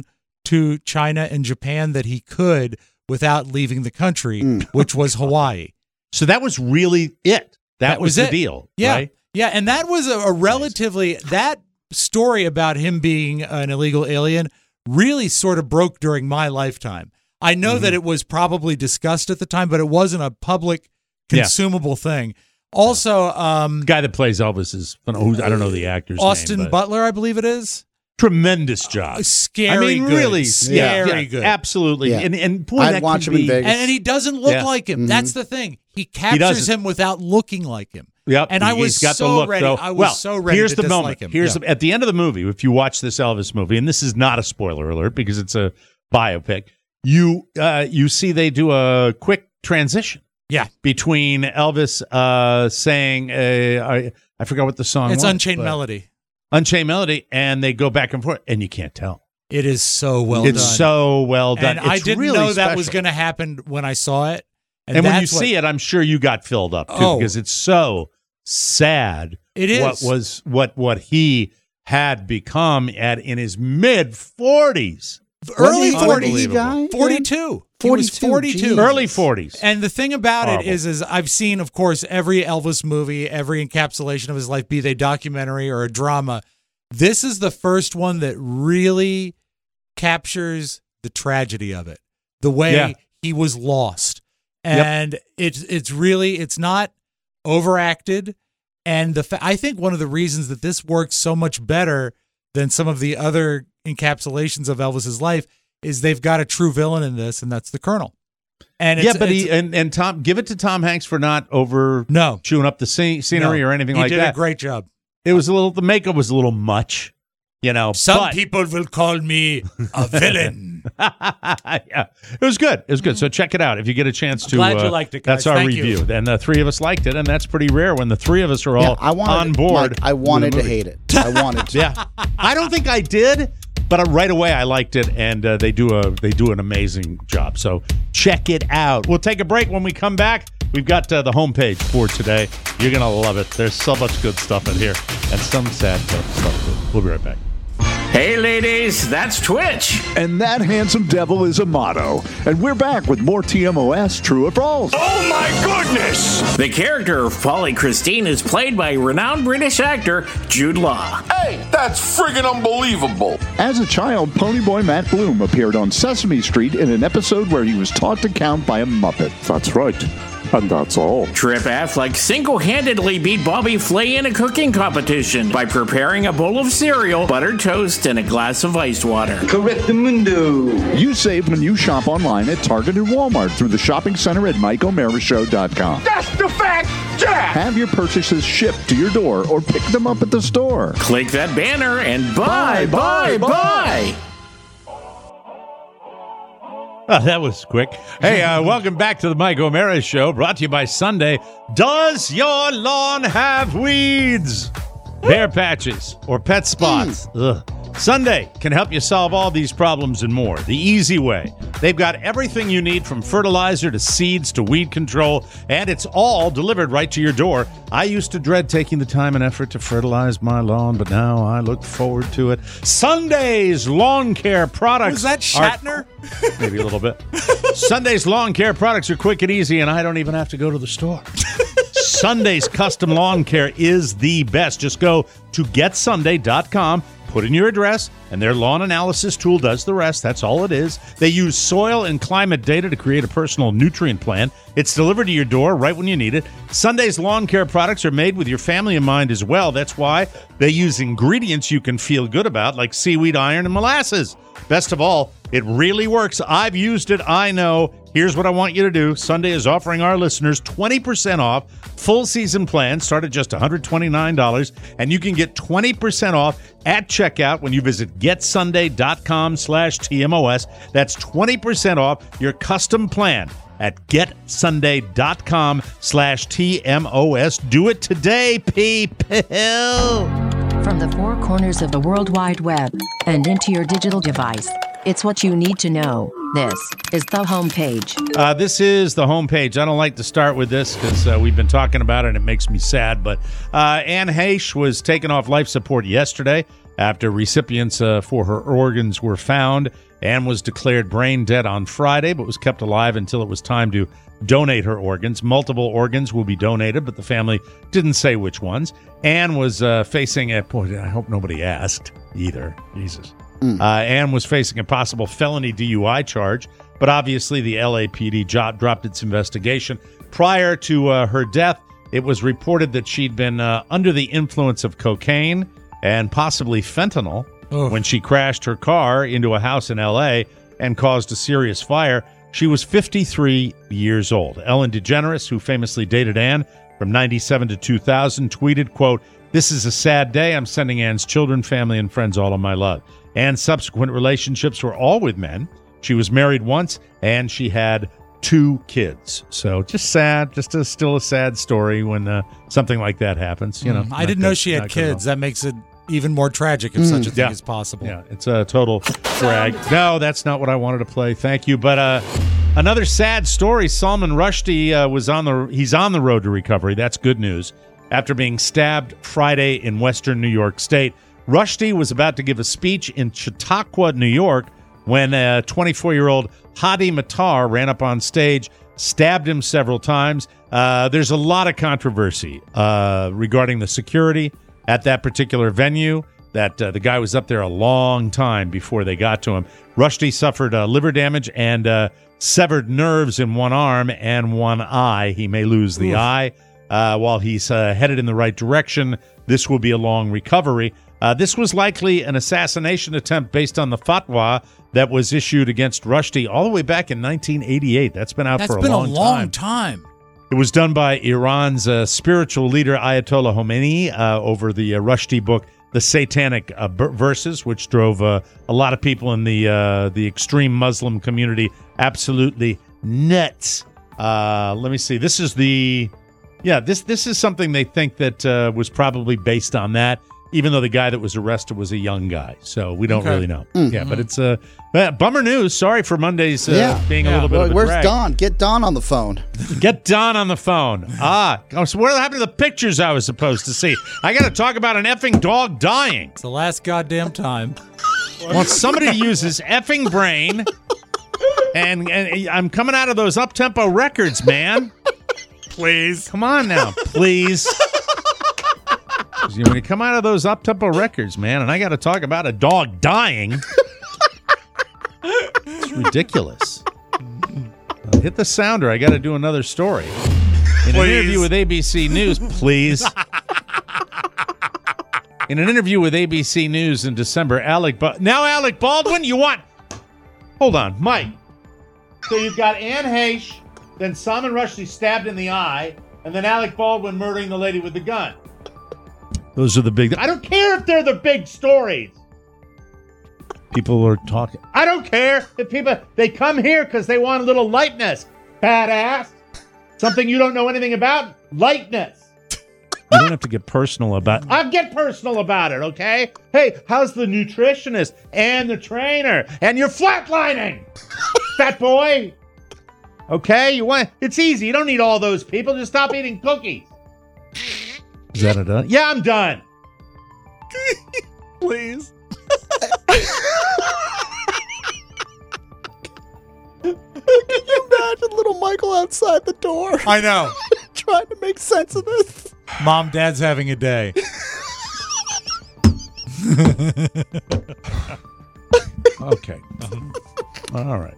to China and Japan that he could without leaving the country, mm. which was Hawaii. So that was really it. That, that was, was the deal. Yeah. Right? Yeah. And that was a, a relatively, nice. that story about him being an illegal alien really sort of broke during my lifetime. I know mm-hmm. that it was probably discussed at the time, but it wasn't a public consumable yeah. thing. Also, um, the guy that plays Elvis is, I don't know the actor's Austin name. Austin Butler, I believe it is. Tremendous job. Uh, scary I mean, good. really scary yeah, good. Absolutely. Yeah. And, and boy, I'd that watch him be, in Vegas. And, and he doesn't look yeah. like him. Mm-hmm. That's the thing. He captures he him without looking like him. Yep. And I was He's got so the look, ready. though. I was well, so ready here's to the dislike moment. him. Here's yeah. the, at the end of the movie, if you watch this Elvis movie, and this is not a spoiler alert because it's a biopic, you uh, you see they do a quick transition. Yeah. Between Elvis uh, saying, uh, I, I forgot what the song it's was. It's Unchained Melody. Unchained Melody, and they go back and forth, and you can't tell. It is so well it's done. It's so well done. And it's I didn't really know that special. was going to happen when I saw it. And, and when you what, see it, I'm sure you got filled up, too, oh, because it's so sad. It is. What was what what he had become at in his mid forties. Early forties, guy? forty-two. He was forty-two. Jesus. Early forties. And the thing about Horrible. it is, is I've seen, of course, every Elvis movie, every encapsulation of his life, be they documentary or a drama. This is the first one that really captures the tragedy of it, the way yeah. he was lost. And yep. it's it's really, it's not overacted. And the fa- I think one of the reasons that this works so much better than some of the other encapsulations of Elvis's life is they've got a true villain in this, and that's the Colonel. And it's, yeah, but it's, he and, and Tom, give it to Tom Hanks for not over no chewing up the scene, scenery no, or anything he like did that. A great job. It was a little. The makeup was a little much, you know. Some but, people will call me a villain. yeah, it was good. It was good. So check it out if you get a chance to. Glad uh, you liked it, guys. That's our Thank review, you. and the three of us liked it, and that's pretty rare when the three of us are all yeah, I wanted, on board. Mike, I wanted to hate it. I wanted to. Yeah, I don't think I did. But right away, I liked it, and uh, they do a they do an amazing job. So check it out. We'll take a break. When we come back, we've got uh, the homepage for today. You're gonna love it. There's so much good stuff in here, and some sad stuff too. We'll be right back. Hey, ladies, that's Twitch. And that handsome devil is a motto. And we're back with more T M O S True or False. Oh, my goodness! The character of Polly Christine is played by renowned British actor Jude Law. Hey, that's friggin' unbelievable. As a child, Ponyboy Matt Bloom appeared on Sesame Street in an episode where he was taught to count by a Muppet. That's right. And that's all. Trip Affleck single-handedly beat Bobby Flay in a cooking competition by preparing a bowl of cereal, buttered toast, and a glass of iced water. Correctamundo. You save when you shop online at Target and Walmart through the shopping center at Mike O'Mara Show dot com. That's the fact, Jack! Have your purchases shipped to your door or pick them up at the store. Click that banner and buy, buy, buy! buy. Oh, that was quick. Hey, uh, welcome back to the Mike O'Mara Show, brought to you by Sunday. Does your lawn have weeds? Bare patches or pet spots? Ugh. Sunday can help you solve all these problems and more the easy way. They've got everything you need from fertilizer to seeds to weed control, and it's all delivered right to your door. I used to dread taking the time and effort to fertilize my lawn, but now I look forward to it. Sunday's lawn care products. Was that Shatner? Are, maybe a little bit. Sunday's lawn care products are quick and easy, and I don't even have to go to the store. Sunday's custom lawn care is the best. Just go to get sunday dot com. Put in your address, and their lawn analysis tool does the rest. That's all it is. They use soil and climate data to create a personal nutrient plan. It's delivered to your door right when you need it. Sunday's lawn care products are made with your family in mind as well. That's why they use ingredients you can feel good about, like seaweed iron and molasses. Best of all, it really works. I've used it. I know. Here's what I want you to do. Sunday is offering our listeners twenty percent off full season plans. Start at just one hundred twenty-nine dollars, and you can get twenty percent off at checkout when you visit get sunday dot com slash T M O S. That's twenty percent off your custom plan at get sunday dot com slash T M O S. Do it today, people. From the four corners of the World Wide Web and into your digital device, it's what you need to know. This is the homepage. Uh, this is the homepage. I don't like to start with this because uh, we've been talking about it and it makes me sad. But uh, Anne Heche was taken off life support yesterday after recipients uh, for her organs were found. Anne was declared brain dead on Friday, but was kept alive until it was time to donate her organs. Multiple organs will be donated, but the family didn't say which ones. Anne was uh, facing a... Boy, I hope nobody asked either. Jesus. Mm. Uh, Anne was facing a possible felony D U I charge, but obviously the L A P D jo- dropped its investigation. Prior to uh, her death, it was reported that she'd been uh, under the influence of cocaine and possibly fentanyl oh. when she crashed her car into a house in L A and caused a serious fire. She was fifty-three years old. Ellen DeGeneres, who famously dated Anne from ninety-seven to two thousand, tweeted, quote, "This is a sad day. I'm sending Anne's children, family, and friends all of my love." Anne's subsequent relationships were all with men. She was married once, and she had two kids. So just sad, just a, still a sad story when uh, something like that happens. You know, mm, I didn't good, know she had kids. That makes it even more tragic if mm. such a thing yeah. is possible. Yeah, it's a total drag. No, that's not what I wanted to play. Thank you. But uh, another sad story. Salman Rushdie uh, was on the he's on the road to recovery. That's good news. After being stabbed Friday in western New York State, Rushdie was about to give a speech in Chautauqua, New York, when a twenty-four-year-old Hadi Matar ran up on stage, stabbed him several times. Uh, there's a lot of controversy uh, regarding the security at that particular venue, that uh, the guy was up there a long time before they got to him. Rushdie suffered uh, liver damage and uh, severed nerves in one arm and one eye. He may lose the Oof. eye. Uh, while he's uh, headed in the right direction, this will be a long recovery. Uh, this was likely an assassination attempt based on the fatwa that was issued against Rushdie all the way back in nineteen eighty-eight. That's been out That's for a been long, a long time. time. It was done by Iran's uh, spiritual leader Ayatollah Khomeini uh, over the uh, Rushdie book, The Satanic uh, B- Verses, which drove uh, a lot of people in the uh, the extreme Muslim community absolutely nuts. Uh, let me see. This is the yeah. This this is something they think that uh, was probably based on that. Even though the guy that was arrested was a young guy. So we don't okay. really know. Mm-hmm. Yeah, but it's a uh, bummer news. Sorry for Monday's uh, yeah. being yeah. a little bit well, of a Where's drag. Don? Get Don on the phone. Get Don on the phone. Ah, so what happened to the pictures I was supposed to see? I got to talk about an effing dog dying. It's the last goddamn time. Want somebody to use his effing brain. And, and I'm coming out of those up-tempo records, man. Please. Come on now, please. When you come out of those up-tempo records, man, and I got to talk about a dog dying, it's ridiculous. Uh, hit the sounder. I got to do another story. In please. an interview with A B C News, please. In an interview with A B C News in December, Alec ba- now Alec Baldwin, you want... Hold on, Mike. So you've got Anne Heche, then Salman Rushdie stabbed in the eye, and then Alec Baldwin murdering the lady with the gun. Those are the big... I don't care if they're the big stories. People are talking. I don't care if people... They come here because they want a little lightness. Badass. Something you don't know anything about. Lightness. You don't have to get personal about... I'll get personal about it, okay? Hey, how's the nutritionist and the trainer? And you're flatlining, fat boy. Okay? You want... It's easy. You don't need all those people. Just stop eating cookies. Is that a done? Yeah, I'm done. Please. Can you imagine little Michael outside the door? I know. Trying to make sense of this. Mom, Dad's having a day. Okay. All right.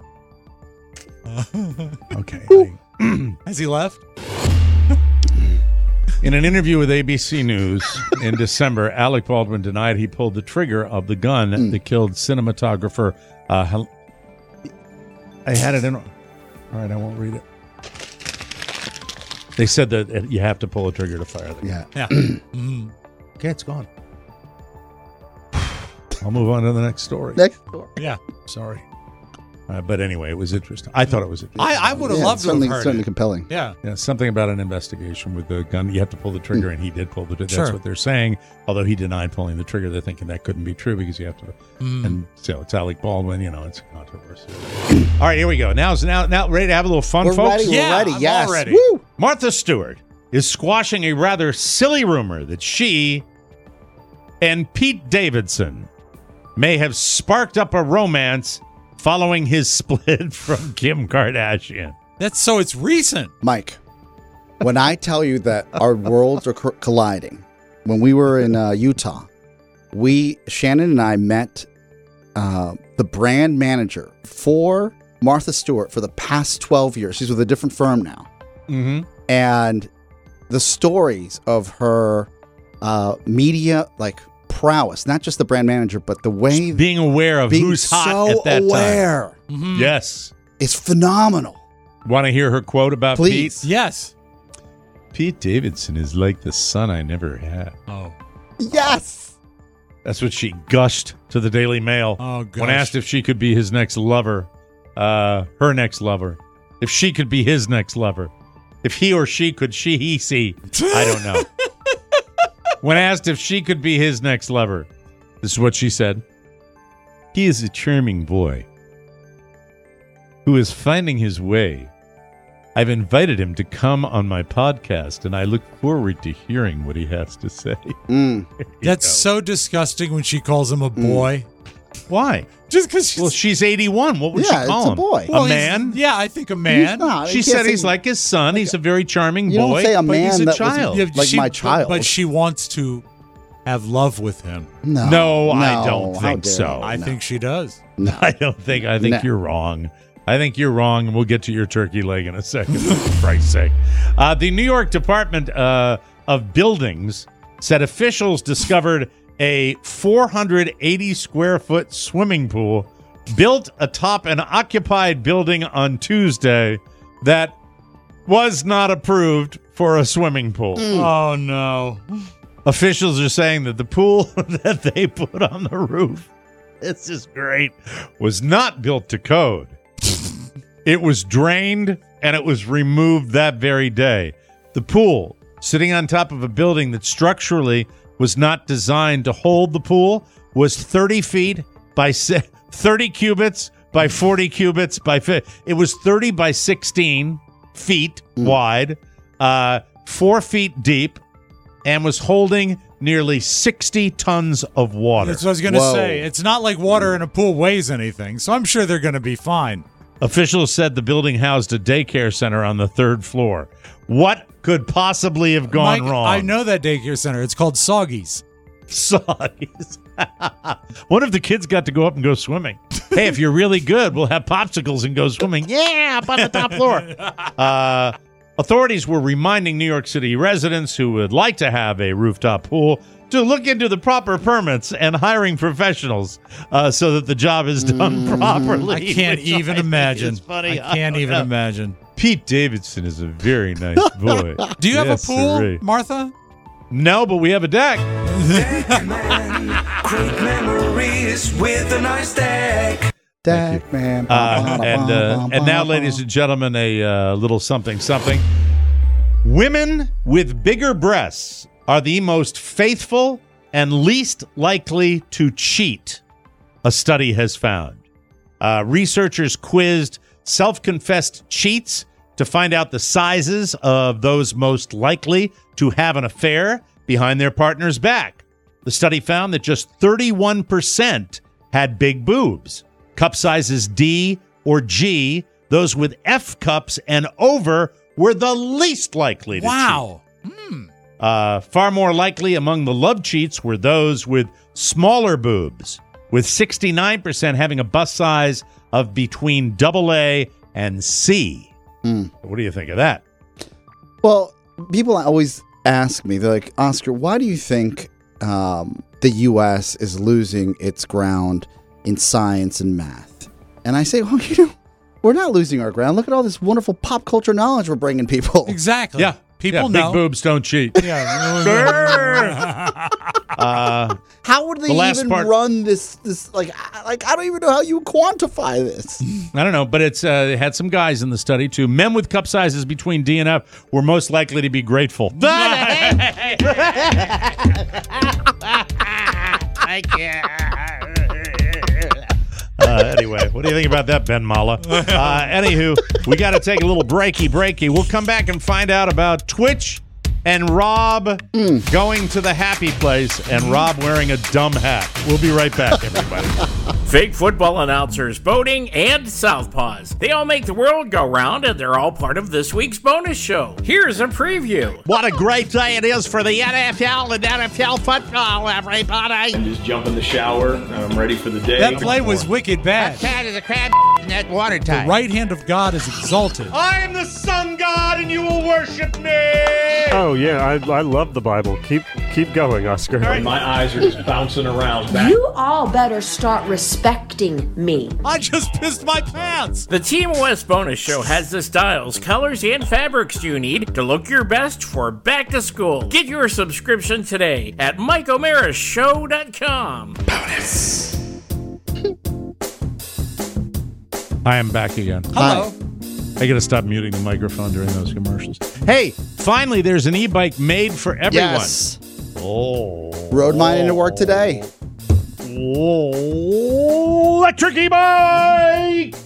Okay. Has he left? In an interview with A B C News in December, Alec Baldwin denied he pulled the trigger of the gun mm. that killed cinematographer. Uh, Hel- I had it in. All right, I won't read it. They said that you have to pull a trigger to fire the gun. Yeah. Yeah. mm. Okay, it's gone. I'll move on to the next story. Next story. Yeah. Sorry. Uh, but anyway, it was interesting. I thought it was interesting. I, I would have yeah, loved to have heard certainly it. compelling. Yeah. Yeah, something about an investigation with the gun. You have to pull the trigger, and he did pull the trigger. Sure. That's what they're saying. Although he denied pulling the trigger, they're thinking that couldn't be true because you have to. Mm. And so it's Alec Baldwin. You know, it's controversial. All right, here we go. Now, now, now, ready to have a little fun, We're folks? ready. We're yeah, ready. I'm Yes. all ready. Woo! Martha Stewart is squashing a rather silly rumor that she and Pete Davidson may have sparked up a romance following his split from Kim Kardashian. That's so it's recent. Mike, when I tell you that our worlds are co- colliding, when we were in uh, Utah, we, Shannon and I met uh, the brand manager for Martha Stewart for the past twelve years. She's with a different firm now. Mm-hmm. And the stories of her uh, media, like, prowess, not just the brand manager, but the way being aware of being who's hot so at that aware. time. Mm-hmm. Yes. It's phenomenal. Want to hear her quote about Please. Pete? Yes. Pete Davidson is like the son I never had. Oh. Yes. That's what she gushed to the Daily Mail Oh, gosh. when asked if she could be his next lover, uh, her next lover, if she could be his next lover, if he or she could she he see. I don't know. When asked if she could be his next lover, this is what she said. He is a charming boy who is finding his way. I've invited him to come on my podcast, and I look forward to hearing what he has to say. Mm. That's so disgusting when she calls him a boy. Mm. Why? Just because Well, she's eighty-one. What would Yeah, she call it's a him? boy. A Well, he's- man? Yeah, I think a man. He's not. She You said can't he's say- like his son. He's a very charming You don't boy. say a but man he's a that was- child. Yeah, Like she- my but- child. But she wants to have love with him. No, No, I no, don't how think dare so. you. I No. think she does. No. I don't think. I think No. you're wrong. I think you're wrong, and we'll get to your turkey leg in a second. For Christ's sake. Uh, the New York Department uh, of Buildings said officials discovered a four hundred eighty square foot swimming pool built atop an occupied building on Tuesday that was not approved for a swimming pool. Oh, no. Officials are saying that the pool that they put on the roof, this is great, was not built to code. It was drained and it was removed that very day. The pool, sitting on top of a building that structurally was not designed to hold the pool, was thirty feet by se- thirty cubits by forty cubits by fifty. It was thirty by sixteen feet wide, uh, four feet deep, and was holding nearly sixty tons of water. That's what I was going to Whoa. say. It's not like water in a pool weighs anything, so I'm sure they're going to be fine. Officials said the building housed a daycare center on the third floor. What could possibly have gone Mike, wrong? I know that daycare center. It's called Soggy's. Soggies. What if the kids got to go up and go swimming? Hey, if you're really good, we'll have popsicles and go swimming. Yeah, up on the top floor. Uh, authorities were reminding New York City residents who would like to have a rooftop pool to look into the proper permits and hiring professionals uh, so that the job is done properly. I can't which even I think imagine. is funny. I can't don't even know. imagine. Pete Davidson is a very nice boy. Do you have Yes, a pool, sirree. Martha? No, but we have a deck. Great memories with a nice deck. Deck man. Uh, and uh, and now, ladies and gentlemen, a uh, little something something. Women with bigger breasts are the most faithful and least likely to cheat, a study has found. Uh, researchers quizzed self-confessed cheats to find out the sizes of those most likely to have an affair behind their partner's back. The study found that just thirty-one percent had big boobs. Cup sizes D or G, those with F cups and over, were the least likely to cheat. Wow. Uh, far more likely among the love cheats were those with smaller boobs, with sixty-nine percent having a bust size of between double A and C. Mm. What do you think of that? Well, people always ask me, they're like, Oscar, why do you think um, the U S is losing its ground in science and math? And I say, well, you know, we're not losing our ground. Look at all this wonderful pop culture knowledge we're bringing people. Exactly. Yeah. People yeah, know. Big boobs don't cheat. Yeah. uh, How would they The last even part- run this? This like, I- like I don't even know how you quantify this. I don't know, but it's uh, it had some guys in the study too. Men with cup sizes between D and F were most likely to be grateful. I can't. Uh, anyway, what do you think about that, Ben Mala? Uh, anywho, we got to take a little breaky breaky. We'll come back and find out about Twitch and Rob going to the happy place and Rob wearing a dumb hat. We'll be right back, everybody. Fake football announcers, boating, and Southpaws. They all make the world go round, and they're all part of this week's bonus show. Here's a preview. What a great day it is for the N F L and N F L football, everybody. I just jump in the shower. I'm ready for the day. That play was wicked bad. Cat is a crab in that water The tank. right hand of God is exalted. I am the sun god, and you will worship me. Oh yeah, I, I love the Bible. Keep keep going, Oscar. My eyes are just bouncing around. Back. You all better start respecting me. I just pissed my pants. The Team West bonus show has the styles, colors, and fabrics you need to look your best for back to school. Get your subscription today at mike o'mara show dot com. Bonus. I am back again. Hello. I gotta stop muting the microphone during those commercials. Hey, finally, there's an e-bike made for everyone. Yes. Oh. Rode mine into work today. Oh, electric e-bike.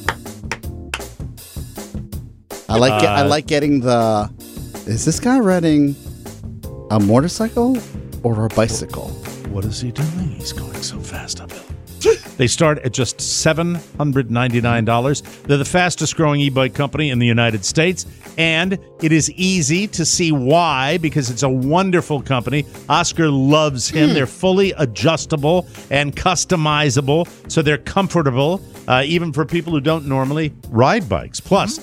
I like get, I Uh, like getting the. Is this guy riding a motorcycle or a bicycle? What is he doing? He's going so fast uphill. They start at just seven hundred ninety-nine dollars. They're the fastest growing e-bike company in the United States, and it is easy to see why, because it's a wonderful company. Oscar loves him. Mm. They're fully adjustable and customizable, so they're comfortable, uh, even for people who don't normally ride bikes. Plus,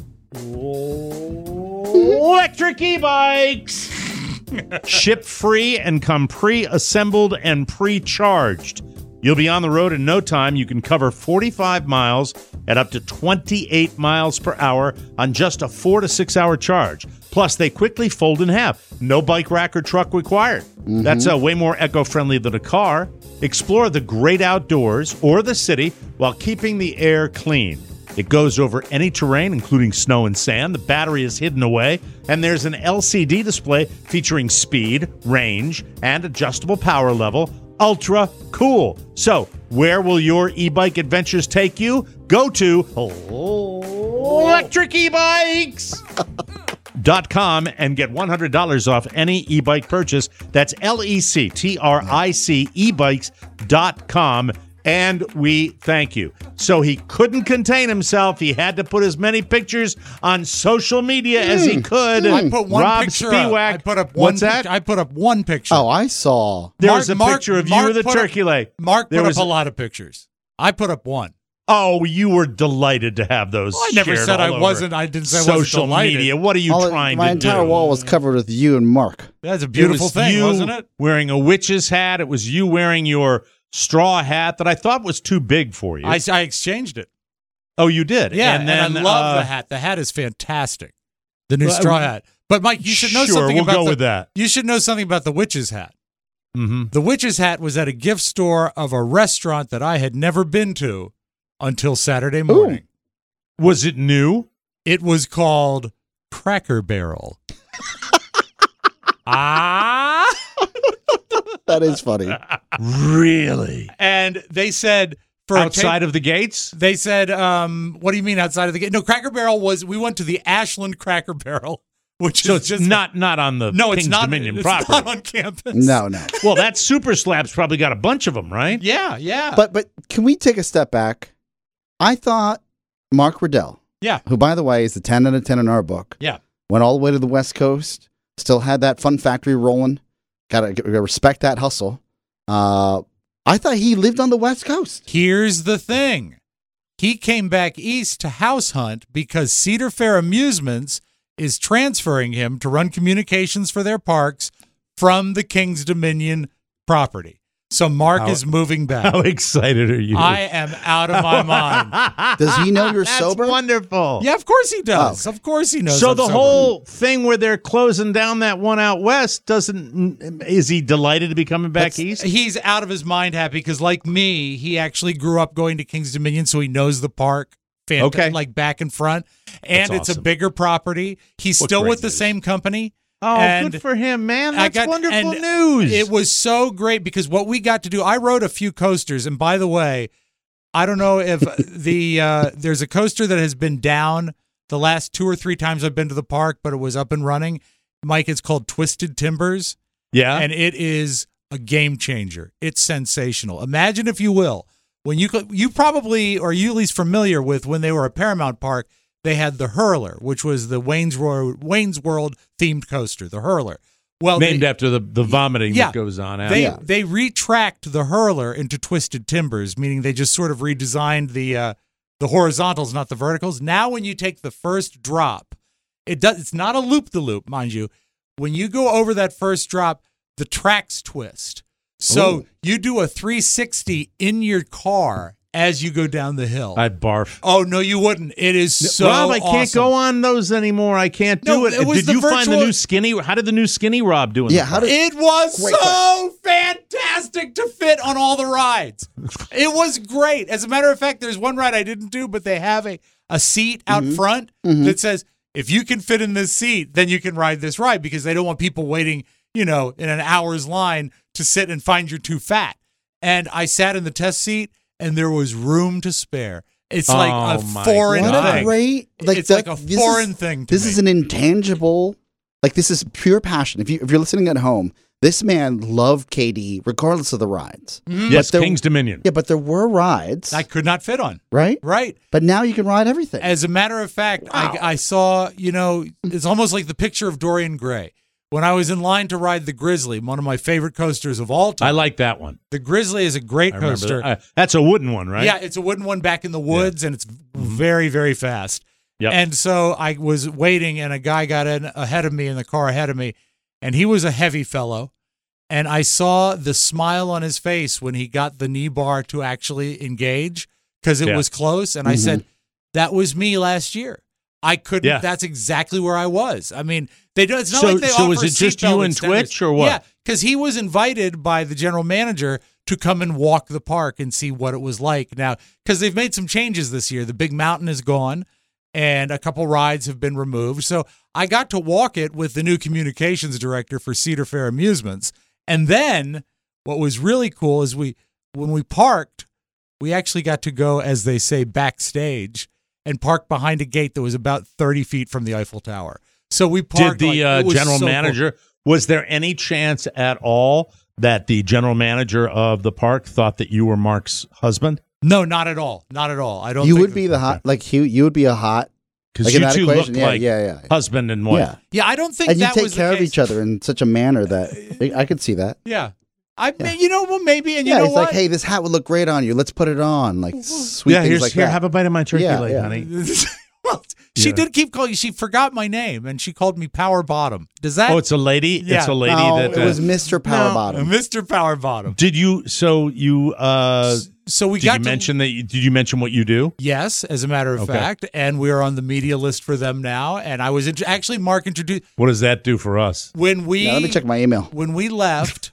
electric e-bikes ship free and come pre-assembled and pre-charged. You'll be on the road in no time. You can cover forty-five miles at up to twenty-eight miles per hour on just a four to six hour charge. Plus, they quickly fold in half. No bike rack or truck required. Mm-hmm. That's uh, way more eco-friendly than a car. Explore the great outdoors or the city while keeping the air clean. It goes over any terrain, including snow and sand. The battery is hidden away, and there's an L C D display featuring speed, range, and adjustable power level. Ultra cool. So, where will your e-bike adventures take you? Go to electric e bikes dot com and get one hundred dollars off any e-bike purchase. That's L E C T R I C e-bikes dot com. And we thank you. So he couldn't contain himself. He had to put as many pictures on social media mm. as he could. I put one Rob picture Spiewak. up. I put up one What's that? pic- I put up one picture. Oh, I saw. There Mark, was a Mark, picture of Mark you with a put turkey up, leg. Mark there put was up a lot of pictures. I put up one. Oh, you were delighted to have those. Well, I never shared said all I over wasn't. I didn't say I social wasn't delighted. media. What are you All- trying my to do? entire wall was covered with you and Mark. That's a It beautiful was thing, you wasn't it? Wearing a witch's hat. It was you wearing your straw hat that I thought was too big for you. I, I exchanged it. Oh, you did? Yeah, and, then, and I love uh, the hat. The hat is fantastic. The new Well, straw hat. But Mike, you should know sure, something we'll about go the, with that. You should know something about the witch's hat. Mm-hmm. The witch's hat was at a gift store of a restaurant that I had never been to until Saturday morning. Ooh. Was it new? It was called Cracker Barrel. ah, That is funny. Really? and they said for Outside a of the gates? They said, um, "What do you mean outside of the gate?" No, Cracker Barrel was. We went to the Ashland Cracker Barrel, which So is it's just not not on the no, King's it's not. Dominion It's property. not on campus. No, no. Well, that Super Slab's probably got a bunch of them, right? Yeah, yeah. But but can we take a step back? I thought Mark Riddell, yeah, who by the way is the ten out of ten in our book, yeah, went all the way to the West Coast, still had that fun factory rolling. Gotta, gotta respect that hustle. Uh, I thought he lived on the West Coast. Here's the thing. He came back east to house hunt because Cedar Fair Amusements is transferring him to run communications for their parks from the King's Dominion property. So Mark How- is moving back. How excited are you? I am out of my mind. Does he know you're That's sober? wonderful. Yeah, of course he does. Oh. Of course he knows. So I'm the sober. whole thing where they're closing down that one out west doesn't, is he delighted to be coming back That's- east? He's out of his mind happy because, like me, he actually grew up going to King's Dominion, so he knows the park. Fant- Okay. like back and front, and That's it's a awesome. bigger property. He's What still great with the news. same company. Oh, and good for him, man. I That's got- wonderful and news. It was so great because what we got to do, I wrote a few coasters, and by the way, I don't know if the uh, there's a coaster that has been down the last two or three times I've been to the park, but it was up and running. Mike, it's called Twisted Timbers. Yeah. And it is a game changer. It's sensational. Imagine, if you will, when you could, you probably, or you at least familiar with when they were at Paramount Park, they had the Hurler, which was the Wayne's World, Wayne's World themed coaster, the Hurler. Well, named they, after the, the vomiting yeah, that goes on. They yeah. they retracked the Hurler into Twisted Timbers, meaning they just sort of redesigned the uh, the horizontals, not the verticals. Now, when you take the first drop, it does. It's not a loop the loop, mind you. When you go over that first drop, the tracks twist. So Ooh. you do a three sixty in your car as you go down the hill. I'd barf. Oh, no, you wouldn't. It is so Rob, I can't awesome. go on those anymore. I can't do No, it. it was Did the you find the virtual- new skinny? How did the new skinny Rob do? In Yeah, the how did- It was Great so fantastic to fit on all the rides. It was great. As a matter of fact, there's one ride I didn't do, but they have a, a seat out Mhm. front Mhm. that says, if you can fit in this seat, then you can ride this ride, because they don't want people waiting, you know, in an hour's line to sit and find you're too fat. And I sat in the test seat, and there was room to spare. It's like Oh, a my foreign What God. a thing. great, like it's that, like a this foreign is, thing to This me. is an intangible, like this is pure passion. If you if you're listening at home, this man loved K D regardless of the rides. Mhm. Yes, But there- King's Dominion. Yeah, but there were rides, I could not fit on. right? Right. But now you can ride everything. As a matter of fact, I, I saw, you know, it's almost like the picture of Dorian Gray. When I was in line to ride the Grizzly, one of my favorite coasters of all time. I like that one. The Grizzly is a great I remember coaster. that. Uh, that's a wooden one, right? Yeah, it's a wooden one back in the woods, and it's very, very fast. Yep. And so I was waiting, and a guy got in ahead of me in the car ahead of me, and he was a heavy fellow. And I saw the smile on his face when he got the knee bar to actually engage, because it Yeah. was close. And I Mhm. said, that was me last year. I couldn't. Yeah. That's exactly where I was. I mean, they don't. It's not So- like they so offer was it just seatbelt you and extenders. Twitch, or what? Yeah, because he was invited by the general manager to come and walk the park and see what it was like. Now, because they've made some changes this year. The Big Mountain is gone, and a couple rides have been removed. So I got to walk it with the new communications director for Cedar Fair Amusements. And then what was really cool is we, when we parked, we actually got to go, as they say, backstage and park behind a gate that was about thirty feet from the Eiffel Tower. So we Did parked. the like, uh, it was general so cool. manager, was there any chance at all that the general manager of the park thought that you were Mark's husband? No, not at all. Not at all. I don't. you think would be the hot, like you, you would be a hot, Because like in you that two equation. look yeah, like yeah, yeah, husband and wife. yeah. Yeah, I don't think And you that take was care the of case. each other in such a manner that I could see that. Yeah, I. You know, well, maybe, and you yeah, know he's what? like, hey, this hat would look great on you. Let's put it on. Like sweet Yeah, things here's, like here, that. have a bite of my turkey Yeah, leg, yeah. honey. well, she Yeah. did keep calling. She forgot my name, and she called me Power Bottom. Does that? Oh, it's a lady? Yeah. It's a lady No, that... it was uh, Mister Power No, Bottom. Mister Power Bottom. Did you, so you, uh, So we did got you to mention that, you, did you mention what you do? Yes, as a matter of Okay. fact, and we're on the media list for them now. And I was int- actually Mark introduced What does that do for us? when we Now, let me check my email. when we left.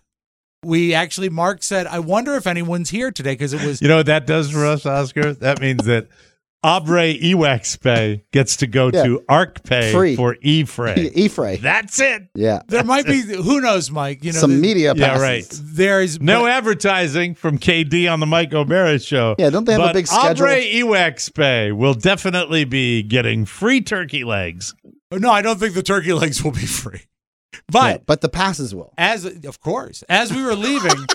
We actually, Mark said, I wonder if anyone's here today, because it was You know what that does for us, Oscar? That means that Abre Ewax Pay gets to go Yeah. to Arc Pay Free. for E-Fray. E-Fray. That's it. Yeah. there might be who knows, Mike. You know, Some the- media Yeah, passes. right. There's No but- advertising from K D on the Mike O'Mara show. Yeah, don't they have a but big schedule? Abre Ewax Pay will definitely be getting free turkey legs. no, I don't think the turkey legs will be free. Yeah, But but the passes will. as of course, as we were leaving,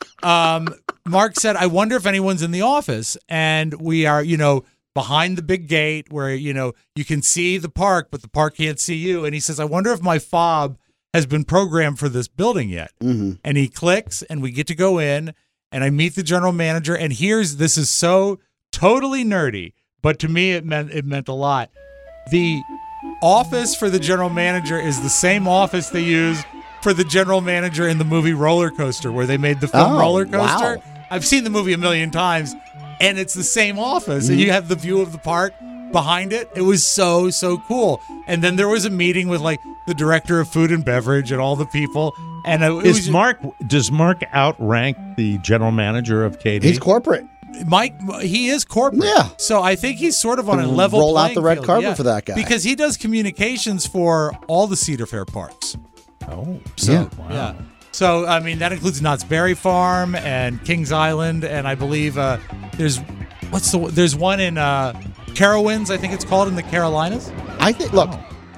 um, Mark said, "I wonder if anyone's in the office." And we are, you know, behind the big gate where you know you can see the park, but the park can't see you. And he says, "I wonder if my fob has been programmed for this building yet." Mm-hmm. And he clicks, and we get to go in, and I meet the general manager. And here's this is so totally nerdy, but to me it meant it meant a lot. The office for the general manager is the same office they use for the general manager in the movie Roller Coaster, where they made the film Oh, Roller Coaster. wow. I've seen the movie a million times, and it's the same office, and you have the view of the park behind it. It was so, so cool. And then there was a meeting with like the director of food and beverage and all the people. And it, it Is was Mark does Mark outrank the general manager of K D? He's corporate. Mike, he is corporate. Yeah. So I think he's sort of on a Roll level out playing the red field, carpet yeah. for that guy. Because he does communications for all the Cedar Fair parks. Oh, So, Yeah. yeah. So, I mean, that includes Knott's Berry Farm and Kings Island. And I believe uh, there's, what's the, there's one in uh, Carowinds, I think it's called, in the Carolinas. I think, look,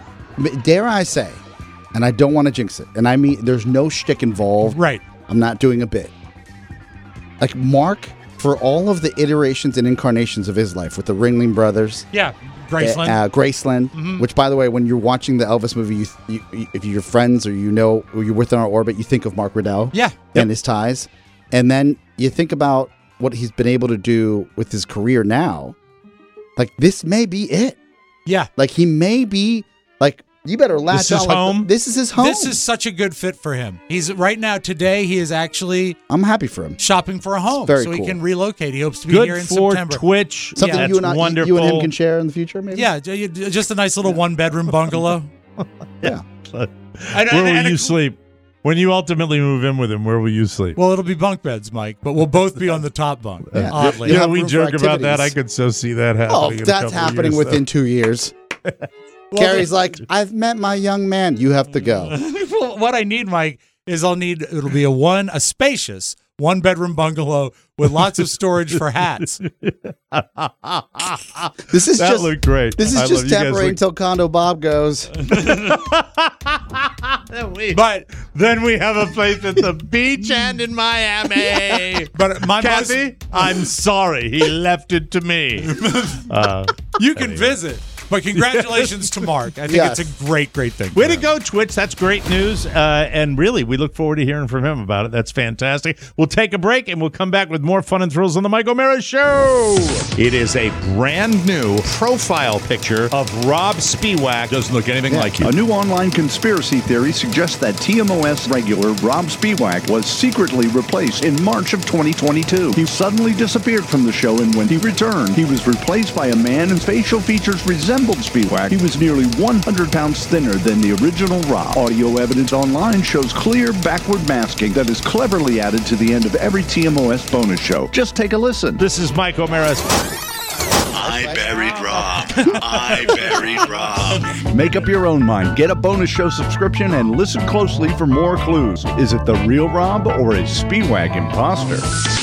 m- dare I say, and I don't want to jinx it, and I mean, there's no shtick involved. Right. I'm not doing a bit. Like, Mark for all of the iterations and incarnations of his life with the Ringling Brothers. Yeah, Graceland. Uh, Graceland, Mhm. which, by the way, when you're watching the Elvis movie, you, you, if you're friends or you know or you're within our orbit, you think of Mark Riddell Yeah. and his ties. And then you think about what he's been able to do with his career now. Like, this may be it. Yeah. Like, he may be, like, you better latch This is on. like, home. this is his home. This is such a good fit for him. He's right now, today, he is actually I'm happy for him. shopping for a home. very so he cool. can relocate. He hopes to be Good here in for September. Twitch. Something Yeah, you, and I, that's you- wonderful. you and him can share in the future, maybe? Yeah, j- just a nice little one bedroom bungalow. Yeah. And- Where and- will and you a- sleep? When you ultimately move in with him, where will you sleep? Well, it'll be bunk beds, Mike, but we'll both be on the top bunk. Yeah. Oddly. You know, have we room for joke about that. I activities. could so see that happening. Oh, in a that's couple of happening years, within though. two years. Carrie's like, I've met my young man. You have to go. Well, what I need, Mike, is I'll need it'll be a one a spacious one bedroom bungalow with lots of storage for hats. This is That just looked great. This is I love just you guys temporary look- until Condo Bob goes. But Then we have a place at the beach and in Miami. but my Kathy, most, I'm sorry. He left it to me. Uh, you can visit. But congratulations to Mark. I think Yes. it's a great, great thing. Way for to him. go, Twitch. That's great news. Uh, and really, we look forward to hearing from him about it. That's fantastic. We'll take a break and we'll come back with more fun and thrills on the Mike O'Mara Show. It is a brand new profile picture of Rob Spiewak. Doesn't look anything like you. A new online conspiracy theory suggests that T M O S regular Rob Spiewak was secretly replaced in March of twenty twenty-two. He suddenly disappeared from the show, and when he returned, he was replaced by a man whose facial features resembled Spiewak. He was nearly one hundred pounds thinner than the original Rob. Audio evidence online shows clear backward masking that is cleverly added to the end of every T M O S bonus show. Just take a listen. This is Mike O'Mara's. I buried Rob. I buried Rob. Make up your own mind. Get a bonus show subscription and listen closely for more clues. Is it the real Rob or a Spiewak imposter?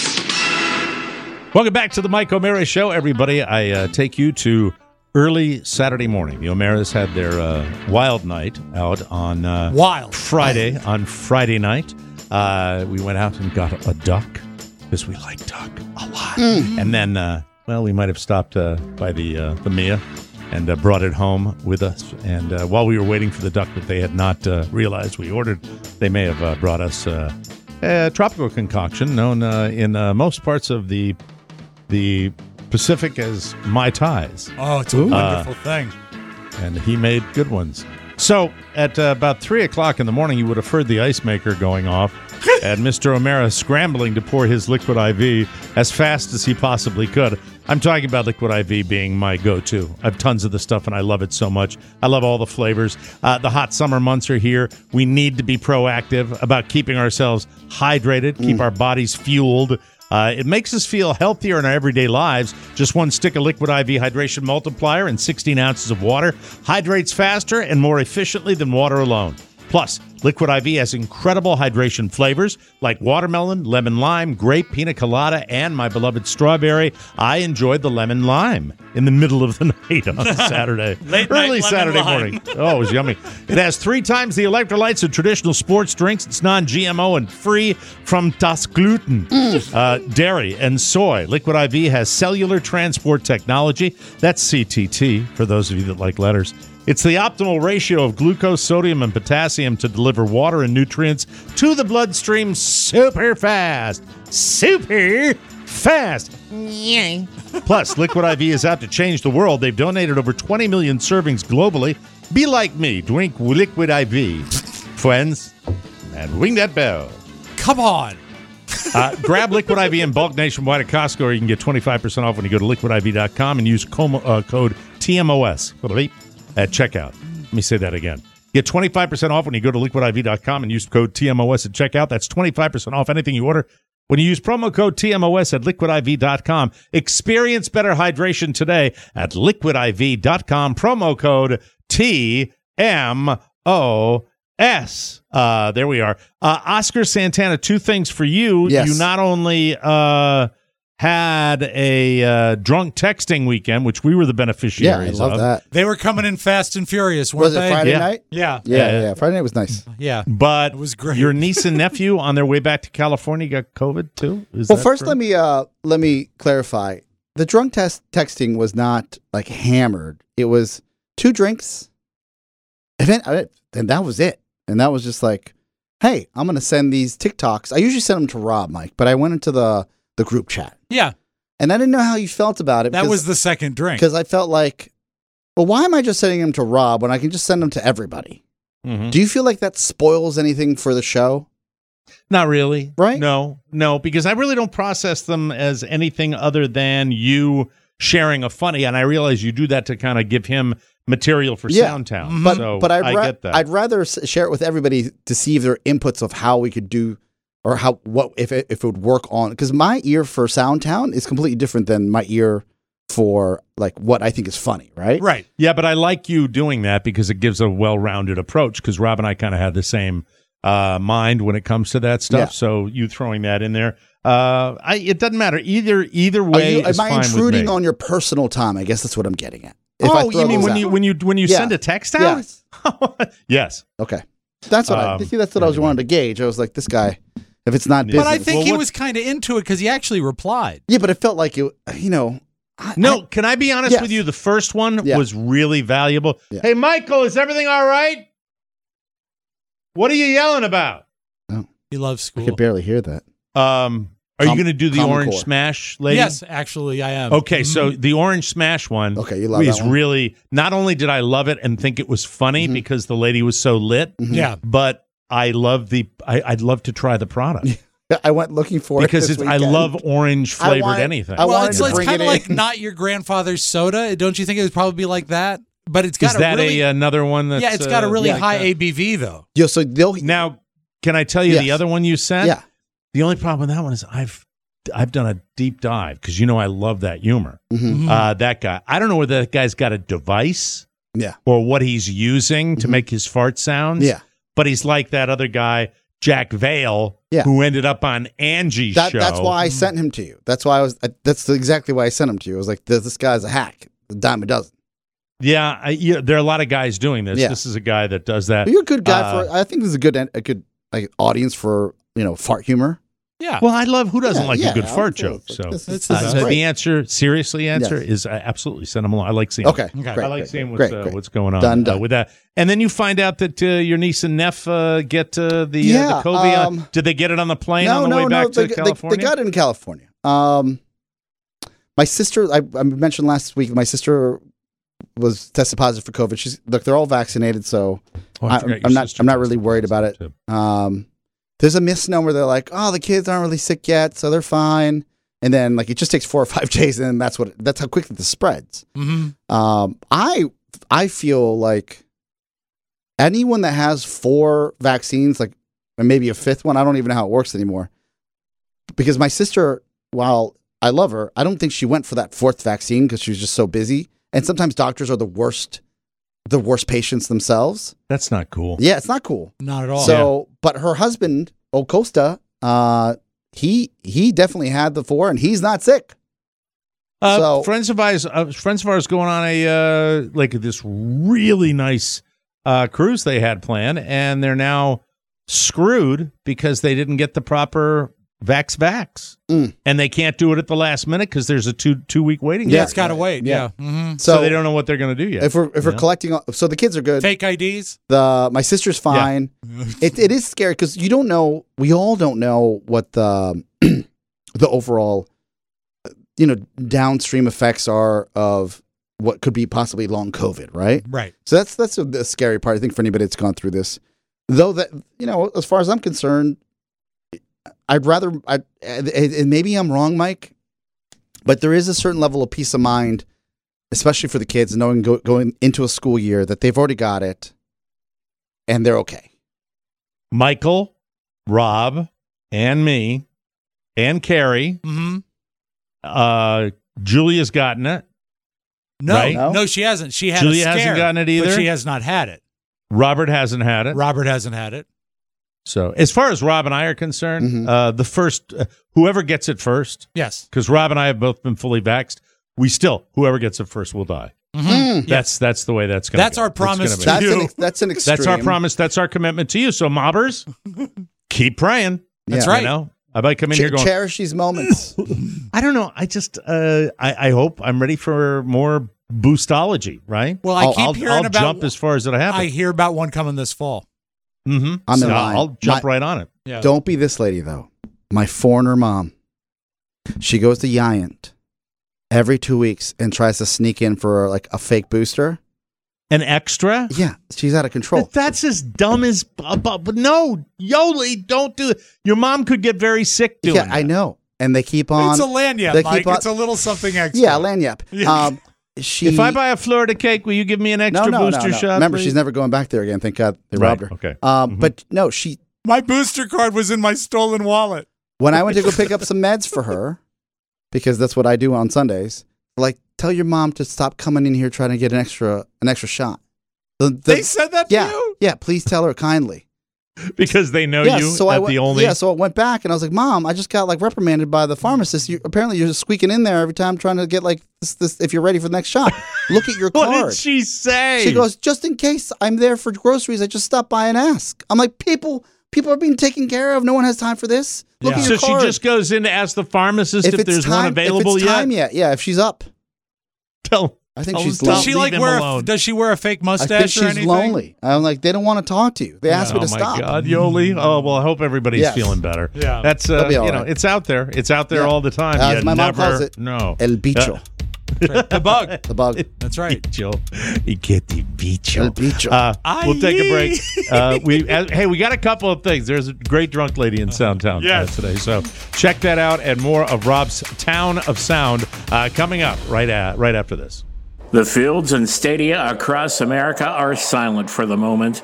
Welcome back to the Mike O'Mara Show, everybody. I uh, take you to early Saturday morning. The O'Maras had their uh, wild night out on uh, Wild. Friday. On Friday night, uh, we went out and got a duck because we like duck a lot. And then, uh, well, we might have stopped uh, by the uh, the Mia and uh, brought it home with us. And uh, while we were waiting for the duck that they had not uh, realized we ordered, they may have uh, brought us uh, a tropical concoction known uh, in uh, most parts of the the Pacific as Mai Tais. Oh, it's a wonderful thing. And he made good ones. So at uh, about three o'clock in the morning, you would have heard the ice maker going off and Mister O'Mara scrambling to pour his liquid I V as fast as he possibly could. I'm talking about liquid I V being my go-to. I have tons of the stuff, and I love it so much. I love all the flavors. Uh, the hot summer months are here. We need to be proactive about keeping ourselves hydrated, keep Mm. our bodies fueled. Uh, it makes us feel healthier in our everyday lives. Just one stick of Liquid I V Hydration Multiplier and sixteen ounces of water hydrates faster and more efficiently than water alone. Plus, Liquid I V has incredible hydration flavors like watermelon, lemon lime, grape, pina colada, and my beloved strawberry. I enjoyed the lemon lime in the middle of the night on a Saturday. Late night Early lemon Saturday lime. morning. Oh, it was yummy. It has three times the electrolytes of traditional sports drinks. It's non-G M O and free from das gluten, uh, dairy, and soy. Liquid I V has cellular transport technology. That's C T T for those of you that like letters. It's the optimal ratio of glucose, sodium, and potassium to deliver water and nutrients to the bloodstream super fast. Super fast. Plus, Liquid I V is out to change the world. They've donated over twenty million servings globally. Be like me. Drink Liquid I V. Friends, and ring that bell. Come on. Uh, grab Liquid I V in bulk nationwide at Costco, or you can get twenty-five percent off when you go to liquid I V dot com and use com- uh, code T M O S at checkout. Let me say that again. Get twenty-five percent off when you go to liquid I V dot com and use code T M O S at checkout. That's twenty-five percent off anything you order when you use promo code T M O S at liquid I V dot com. Experience better hydration today at liquid I V dot com. Promo code T M O S. Uh, there we are. Uh, Oscar Santana, two things for you. Yes. You not only uh, had a uh, drunk texting weekend, which we were the beneficiaries Yeah, I love of. that. They were coming in fast and furious, weren't Was it they? Friday Yeah. night? Yeah. Yeah, Yeah. yeah, Friday night was nice. Yeah. But It was great. your niece and nephew on their way back to California got COVID too? Is Well, that first true? let me uh let me clarify. The drunk test texting was not like hammered. It was two drinks, and then and that was it. And that was just like, hey, I'm gonna send these TikToks. I usually send them to Rob, Mike, but I went into the the group chat, Yeah. and I didn't know how you felt about it. That was the second drink. because I felt like, well, why am I just sending them to Rob when I can just send them to everybody? Mhm. Do you feel like that spoils anything for the show? Not really. Right? No, no, because I really don't process them as anything other than you sharing a funny, and I realize you do that to kind of give him material for Yeah. Soundtown. But so but I'd I ra- get that. I'd rather s- share it with everybody to see if their inputs of how we could do or how what if it, if it would work on, because my ear for Soundtown is completely different than my ear for like what I think is funny, right? Right. Yeah, but I like you doing that because it gives a well-rounded approach, because Rob and I kind of had the same uh, mind when it comes to that stuff. Yeah. So you throwing that in there, uh, I, it doesn't matter. Either either Are way you, is am I fine with intruding me. on your personal time? I guess that's what I'm getting at. If I Oh, throw you mean those when out. you when you when you Yeah. send a text out? Yes. Yes. Okay. That's what I Um, see. That's what I was wanting to gauge. I was like, this guy, if it's not But business, I think Well, he what- was kind of into it because he actually replied. yeah, but it felt like it. You know, I, No, I- can I be honest Yes. with you? The first one Yeah. was really valuable. Yeah. Hey, Michael, is everything all right? What are you yelling about? He loves I school. could barely hear that. Um, are you Com- going to do the Common Orange Core. Smash, lady? Yes, actually, I am. Okay, so the Orange Smash one Okay, you love is that one. really, not only did I love it and think it was funny Mhm. because the lady was so lit, Mhm. Yeah. but I love the, I, I'd love to try the product I went looking for because it this it's, I weekend. love orange I flavored wanted- anything. I well, wanted it's, to it's bring kind it of like in. not your grandfather's soda. Don't you think it would probably be like that? But it's got Is a that really, a, another one that's yeah, it's got a uh, really yeah, high like that? A B V though. Yo, so they'll Now, can I tell you the Yes. other one you sent? yeah. The only problem with that one is I've I've done a deep dive because you know I love that humor. Mhm. Uh, that guy, I don't know whether that guy's got a device Yeah. or what he's using to Mhm. make his fart sounds. Yeah. but he's like that other guy, Jack Vale, Yeah. who ended up on Angie's That, show. that's why I sent him to you. That's why I was. I, that's exactly why I sent him to you. I was like, this, this guy's a hack. A dime a dozen. Yeah, I, yeah, there are a lot of guys doing this. Yeah. This is a guy that does that. But you're a good guy Uh, for. I think this is a good a good like audience for you know fart humor. Yeah. Well, I love who doesn't Yeah, like yeah, a good I fart feel joke. it's So, like, this is- It's this uh, is so great. the answer, seriously, answer Yes. is I absolutely send them along. I like seeing. Okay. Okay. Great, I like great, seeing what's, great, uh, great. what's going on Done, uh, done. with that. And then you find out that uh, your niece and Neff uh, get uh, the Yeah, uh, the COVID. um, Did they get it on the plane no, on the no, way back no. to They, they, California? they got it in California. Um, my sister. I, I mentioned last week. My sister was tested positive for COVID. She's look. They're all vaccinated, so Oh, I I, forgot your I'm not. sister I'm not tested really worried about it. positive, Um, there's a misnomer. They're like, oh, the kids aren't really sick yet, so they're fine. And then like it just takes four or five days, and then that's what that's how quickly this spreads. Mm-hmm. Um, I I feel like anyone that has four vaccines, like and maybe a fifth one, I don't even know how it works anymore. Because my sister, while I love her, I don't think she went for that fourth vaccine because she was just so busy. And sometimes doctors are the worst, the worst patients themselves. That's not cool. Yeah, it's not cool. Not at all. So, but her husband, Ocosta, uh, he he definitely had the four, and he's not sick. Uh, So- friends of ours, uh, friends of ours, going on a uh, like this really nice uh, cruise they had planned, and they're now screwed because they didn't get the proper vax vax, Mm. and they can't do it at the last minute because there's a two two week waiting. yeah, period. it's got to wait. Yeah. Yeah. Mm-hmm. so, So, they don't know what they're going to do yet. if we're if we're Yeah. collecting, all- so the kids are good. Fake I Ds. The my sister's fine. It it is scary because you don't know. We all don't know what the the overall you know downstream effects are of what could be possibly long COVID, right? Right. So that's that's a, a scary part. I think for anybody that's gone through this, though, that you know, as far as I'm concerned, I'd rather. I and maybe I'm wrong, Mike, but there is a certain level of peace of mind, especially for the kids, knowing go, going into a school year that they've already got it, and they're okay. Michael, Rob, and me, and Carrie. Mm-hmm. Uh, Julia's gotten it. No, Right? no, No? she hasn't. She had Julia a scare, hasn't gotten it but either? she has not had it. Robert hasn't had it. Robert hasn't had it. So as far as Rob and I are concerned, Mm-hmm. uh, the first, uh, whoever gets it first, Yes. because Rob and I have both been fully vaxxed, we still, whoever gets it first will die. Mm. That's that's the way that's going to That's our promise to That's you. an, that's an extreme. That's our promise. That's our commitment to you. So mobbers, keep praying. That's You right. know, I might come in Ch- here going, cherish these moments. I don't know. I just, uh, I, I hope I'm ready for more boostology, right? Well, I I'll, keep I'll, hearing I'll about- jump as far as it happens. I hear about one coming this fall. Mm-hmm. I'm so in line. I'll jump My- right on it. Yeah. Don't be this lady, though. My foreigner mom. She goes to Giant every two weeks and tries to sneak in for like a fake booster. An extra? Yeah, she's out of control. But that's as dumb as. But no, Yoli, don't do it. Your mom could get very sick doing Yeah, that. I know. And they keep on. It's a lanyard, they Mike. keep on- It's a little something extra. Yeah, lanyard. Yeah. Um, she. If I buy a Florida cake, will you give me an extra no, no, booster no, no. shot? Remember, please? she's never going back there again. Thank God they Right, robbed her. okay. Um, Mhm. But no, she. My booster card was in my stolen wallet. When I went to go pick up some meds for her, because that's what I do on Sundays. Like, tell your mom to stop coming in here trying to get an extra an extra shot. The- the- They said that to yeah, you? yeah. Please tell her kindly. Because they know Yes, you so at I went, the only. Yeah, so I went back and I was like, Mom, I just got like reprimanded by the pharmacist. You, apparently, you're just squeaking in there every time trying to get like this. This if you're ready for the next shot, look at your What card. did she say? She goes, just in case I'm there for groceries, I just stop by and ask. I'm like, people, people are being taken care of. No one has time for this. Look at So your card. she just goes in to ask the pharmacist if, it's there's time, one available if it's yet. time yet. Yeah, if she's up. Tell. I think tell she's him lonely. Does she like him wear? A, alone. does she wear a fake I mustache think she's or anything? lonely. I'm like, they don't want to talk to you. They asked oh me to my stop. God, Yoli! Oh well, I hope everybody's Yes. feeling better. Yeah. that's uh, They'll be you all know, right. it's out there. It's out there Yeah. all the time. As You my mom never calls it, No, El bicho. Uh, The bug. The bug. That's right. Bicho. You get the bicho. El bicho. Uh, we'll take a Aye. break. Uh, we uh, hey, we got a couple of things. There's a great drunk lady in Soundtown Yes. uh, today, so check that out and more of Rob's Town of Sound uh, coming up right at right after this. The fields and stadia across America are silent for the moment.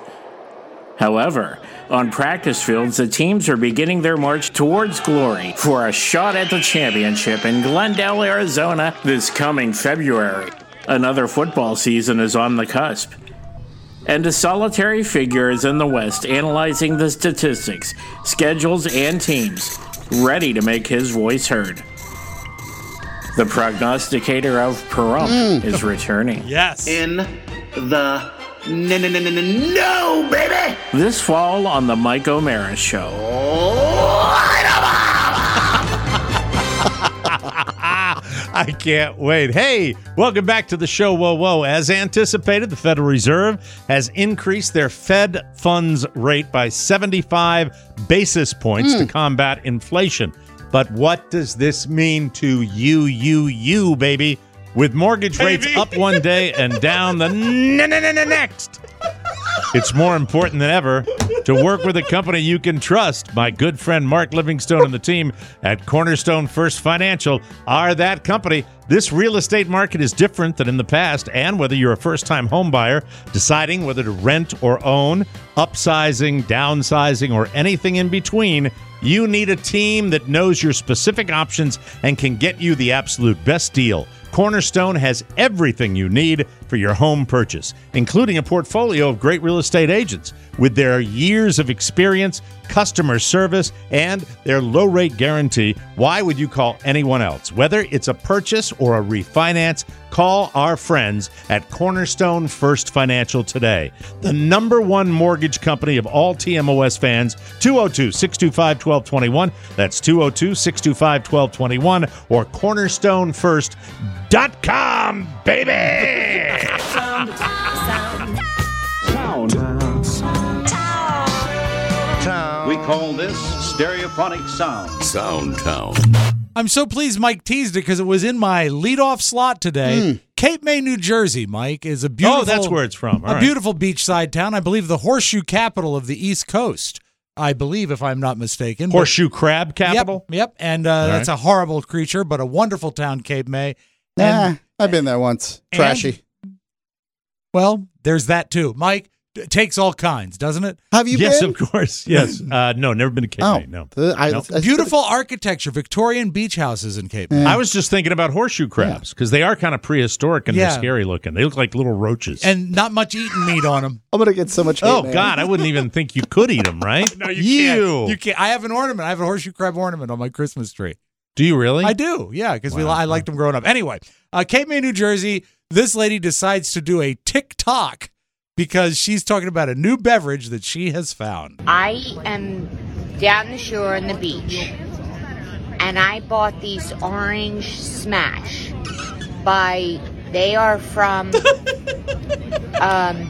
However, on practice fields, the teams are beginning their march towards glory for a shot at the championship in Glendale, Arizona this coming February. Another football season is on the cusp. And a solitary figure is in the West analyzing the statistics, schedules, and teams, ready to make his voice heard. The prognosticator of Pahrump is returning. Yes. In the n- n- n- n- no, baby. This fall on The Mike O'Mara Show. I can't wait. Hey, welcome back to the show. Whoa, whoa. As anticipated, the Federal Reserve has increased their Fed funds rate by seventy-five basis points to combat inflation. But what does this mean to you, you, you, baby? With mortgage rates up one day and down the n- n- n- next. It's more important than ever to work with a company you can trust. My good friend Mark Livingstone and the team at Cornerstone First Financial are that company. This real estate market is different than in the past, and whether you're a first-time home buyer deciding whether to rent or own, upsizing, downsizing, or anything in between, you need a team that knows your specific options and can get you the absolute best deal. Cornerstone has everything you need for your home purchase, including a portfolio of great real estate agents with their years of experience, customer service, and their low-rate guarantee. Why would you call anyone else? Whether it's a purchase or a refinance, call our friends at Cornerstone First Financial today. The number one mortgage company of all T M O S fans, two oh two, six two five, one two two one. That's two oh two, six two five, one two two one or cornerstone first dot com, baby! Sound. Sound. Sound. We call this stereophonic sound. Soundtown. I'm so pleased Mike teased it because it was in my leadoff slot today. Mm. Cape May, New Jersey, Mike, is a beautiful. Oh, that's where it's from. All a right. beautiful beachside town. I believe the horseshoe capital of the East Coast. I believe, if I'm not mistaken. But- Horseshoe crab capital? Yep, yep. And uh, that's right. a horrible creature, but a wonderful town, Cape May. Nah, And, I've been there once. Trashy. well, there's that too. Mike, it takes all kinds, doesn't it? Have you yes, been? of course. Yes. Uh, no, never been to Cape Oh, May. No. the- I- No. I- Beautiful architecture, Victorian beach houses in Cape May. Yeah. I was just thinking about horseshoe crabs because they are kind of prehistoric and Yeah. they're scary looking. They look like little roaches. And not much eating meat on them. I'm gonna get so much. Hate, oh man. God, I wouldn't even think you could eat them, right? No, you Ew. can't. You can't. I have an ornament. I have a horseshoe crab ornament on my Christmas tree. Do you really? I do, yeah, because we Wow. I liked them growing up. Anyway, uh, Cape May, New Jersey. This lady decides to do a TikTok because she's talking about a new beverage that she has found. I am down the shore on the beach, and I bought these Orange Smash by, they are from, um,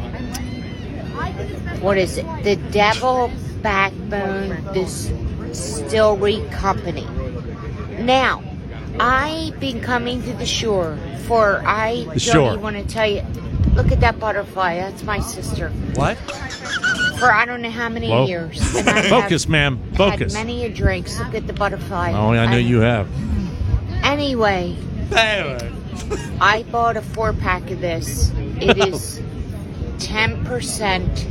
what is it? The Devil Backbone Distillery Company. Now, I've been coming to the shore for, I don't shore. even want to tell you, look at that butterfly, that's my sister. What? For I don't know how many Whoa. years. And I Focus, have ma'am. Focus. Had many a drinks. Look at the butterfly. Oh, I know And you have. Anyway, Anyway. I bought a four pack of this. It is ten percent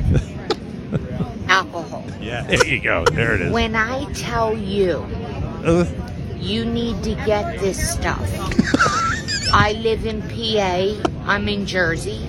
alcohol. Yeah. There you go. There it is. When I tell you, Uh, you need to get this stuff. I live in P A. I'm in Jersey.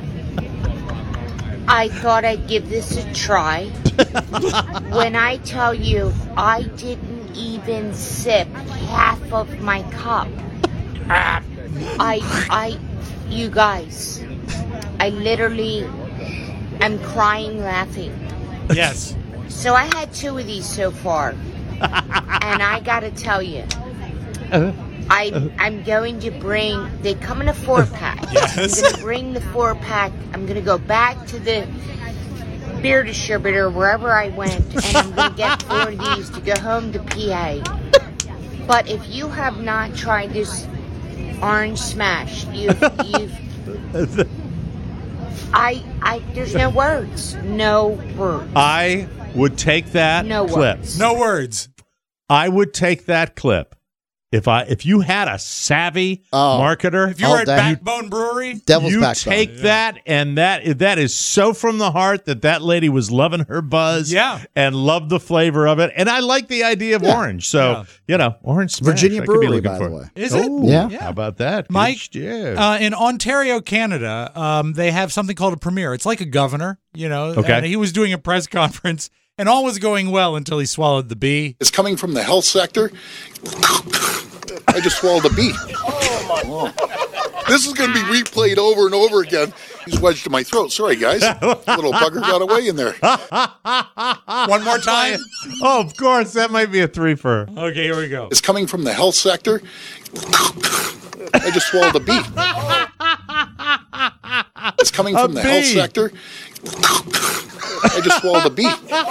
I thought I'd give this a try. When I tell you, I didn't even sip half of my cup. I, I, you guys, I literally am crying laughing. Yes. So I had two of these so far. And I gotta tell you, I, I'm going to bring, they come in a four pack. Yes. I'm going to bring the four pack. I'm going to go back to the beer distributor wherever I went, and I'm going to get four of these to go home to P A. But if you have not tried this Orange Smash, you've, you've, I, I, there's no words. No words. I would take that No clip. words. No words. I would take that clip if I if you had a savvy Oh. marketer. If you were at Backbone Brewery, Devil's you Backbone. take Yeah. that, and that that is so from the heart that that lady was loving her buzz, Yeah. and loved the flavor of it. And I like the idea of Yeah. orange. So Yeah. you know, orange Smash, Virginia I could be Brewery, looking by for the way. Is it? Oh, Yeah. How about that, Mike? Good stuff. Uh, in Ontario, Canada, um, they have something called a premier. It's like a governor, you know. Okay. And he was doing a press conference, and all was going well until he swallowed the bee. It's coming from the health sector. I just swallowed a bee. This is going to be replayed over and over again. He's wedged in my throat. Sorry, guys. Little bugger got away in there. One more time. Oh, of course, that might be a three for. Okay, here we go. It's coming from the health sector. I just swallowed a bee. It's coming A from the health bee. sector. I just swallowed a bee.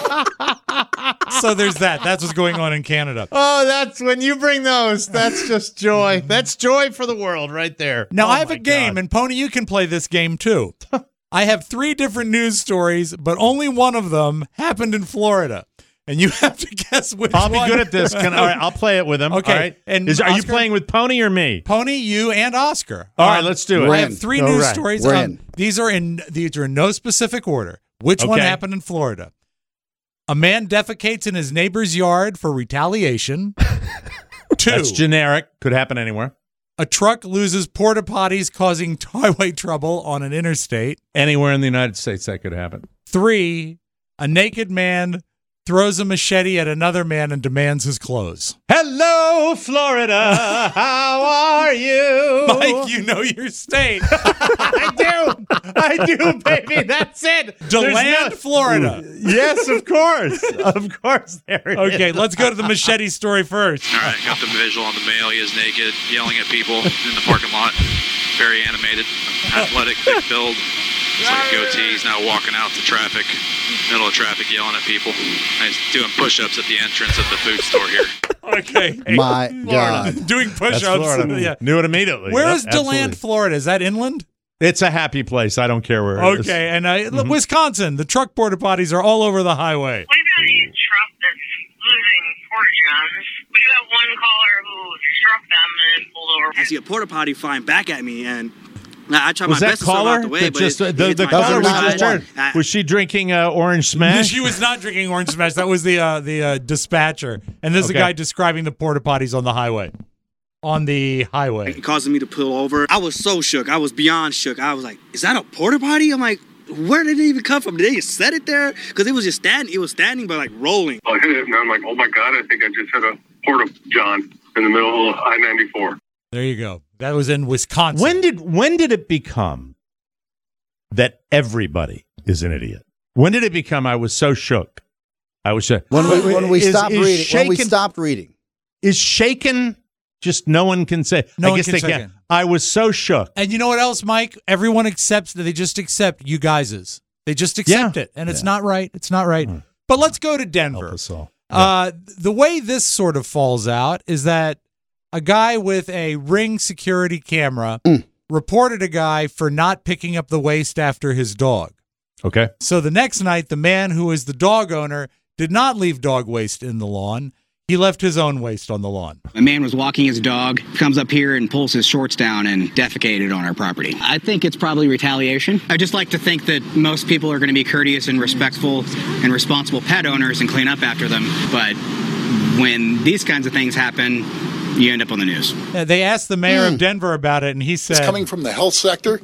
So there's that. That's what's going on in Canada. Oh, that's when you bring those. That's just joy. That's joy for the world right there. Now, Oh, I have my a game, God. and Pony, you can play this game too. I have three different news stories, but only one of them happened in Florida. And you have to guess which I'll be one. good at this. Can, all right, I'll play it with him. Okay. All right. And Is, are you Oscar? playing with Pony or me? Pony, you, and Oscar. All right, Um, let's do it. I We're have in. three All news right. stories. We're Um, in. These are in these are in no specific order. Which one Okay. happened in Florida? A man defecates in his neighbor's yard for retaliation. Two. That's generic. Could happen anywhere. A truck loses porta potties, causing highway trouble on an interstate. Anywhere in the United States that could happen. Three. A naked man throws a machete at another man and demands his clothes. Hello, Florida. How are you? Mike, you know your state. I do. I do, baby. That's it. There's DeLand, no- Florida. Yes, of course. Of course. There it Okay, is. let's go to the machete story first. All right, got the visual on the male. He is naked, yelling at people in the parking lot. Very animated, athletic, thick build. It's like a goatee. He's now walking out to traffic, middle of traffic, yelling at people. And he's doing push-ups at the entrance of the food store here. Okay. My Florida. God. Doing That's push-ups. Florida. Yeah. Knew it immediately. Where Yep, is DeLand, absolutely. Florida? Is that inland? It's a happy place. I don't care where it is. Okay, and uh, Wisconsin, the truck porta potties are all over the highway. We've got a truck that's losing porta johns. We do have one caller who struck them and pulled over. I see a porta potty flying back at me, and I tried was my that best to serve caller out the way, that but just, it, uh, it the, hits the my caller we side. just heard? I- Was she drinking uh, Orange Smash? She was not drinking Orange Smash. That was the uh, the uh, dispatcher. And this is Okay. a guy describing the porta potties on the highway. On the highway. causing me to pull over. I was so shook. I was beyond shook. I was like, is that a porta potty? I'm like, where did it even come from? Did they just set it there? Because it was just standing. It was standing, but like rolling. I hit it, and I'm like, oh my God, I think I just hit a porta john in the middle of I ninety-four. There you go. That was in Wisconsin. When did when did it become that everybody is an idiot? When did it become I was so shook? I was shook. When we, when we Is- stopped is reading. When we shaken- stopped reading. Is shaken just no one can say. No I one guess can they say can't. it. I was so shook. And you know what else, Mike? Everyone accepts that they just accept you guys's. They just accept Yeah. it. And it's not right. It's not right. But let's go to Denver. Help us all. Uh, the way this sort of falls out is that a guy with a Ring security camera reported a guy for not picking up the waste after his dog. Okay. So the next night, the man who is the dog owner did not leave dog waste in the lawn. He left his own waste on the lawn. A man was walking his dog, comes up here and pulls his shorts down and defecated on our property. I think it's probably retaliation. I just like to think that most people are going to be courteous and respectful and responsible pet owners and clean up after them. But when these kinds of things happen, you end up on the news. Uh, They asked the mayor of Denver about it, and he said, It's coming from the health sector.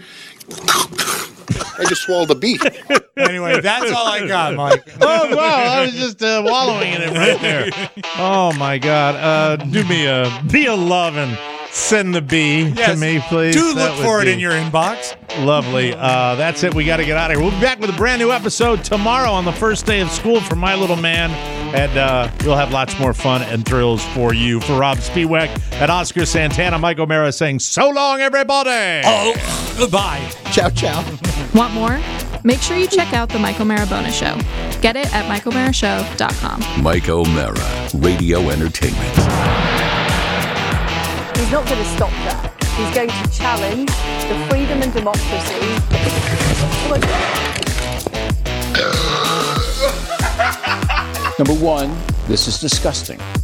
I just swallowed a beef. Anyway, that's all I got, Mike. Oh, wow. I was just uh, wallowing in it right there. Oh, my God. Uh, do me a, be a love and send the bee Yes. to me, please. Do That look would for it be in your inbox. Lovely. Uh, that's it. We got to get out of here. We'll be back with a brand new episode tomorrow on the first day of school for My Little Man. And uh, we'll have lots more fun and thrills for you. For Rob Spiewak and Oscar Santana, Mike O'Mara saying so long, everybody. Oh, goodbye. Ciao, ciao. Want more? Make sure you check out the Mike O'Mara Bonus Show. Get it at mike o'mara show dot com. Mike O'Mara, Radio Entertainment. He's not going to stop that. He's going to challenge the freedom and democracy. Number one, this is disgusting.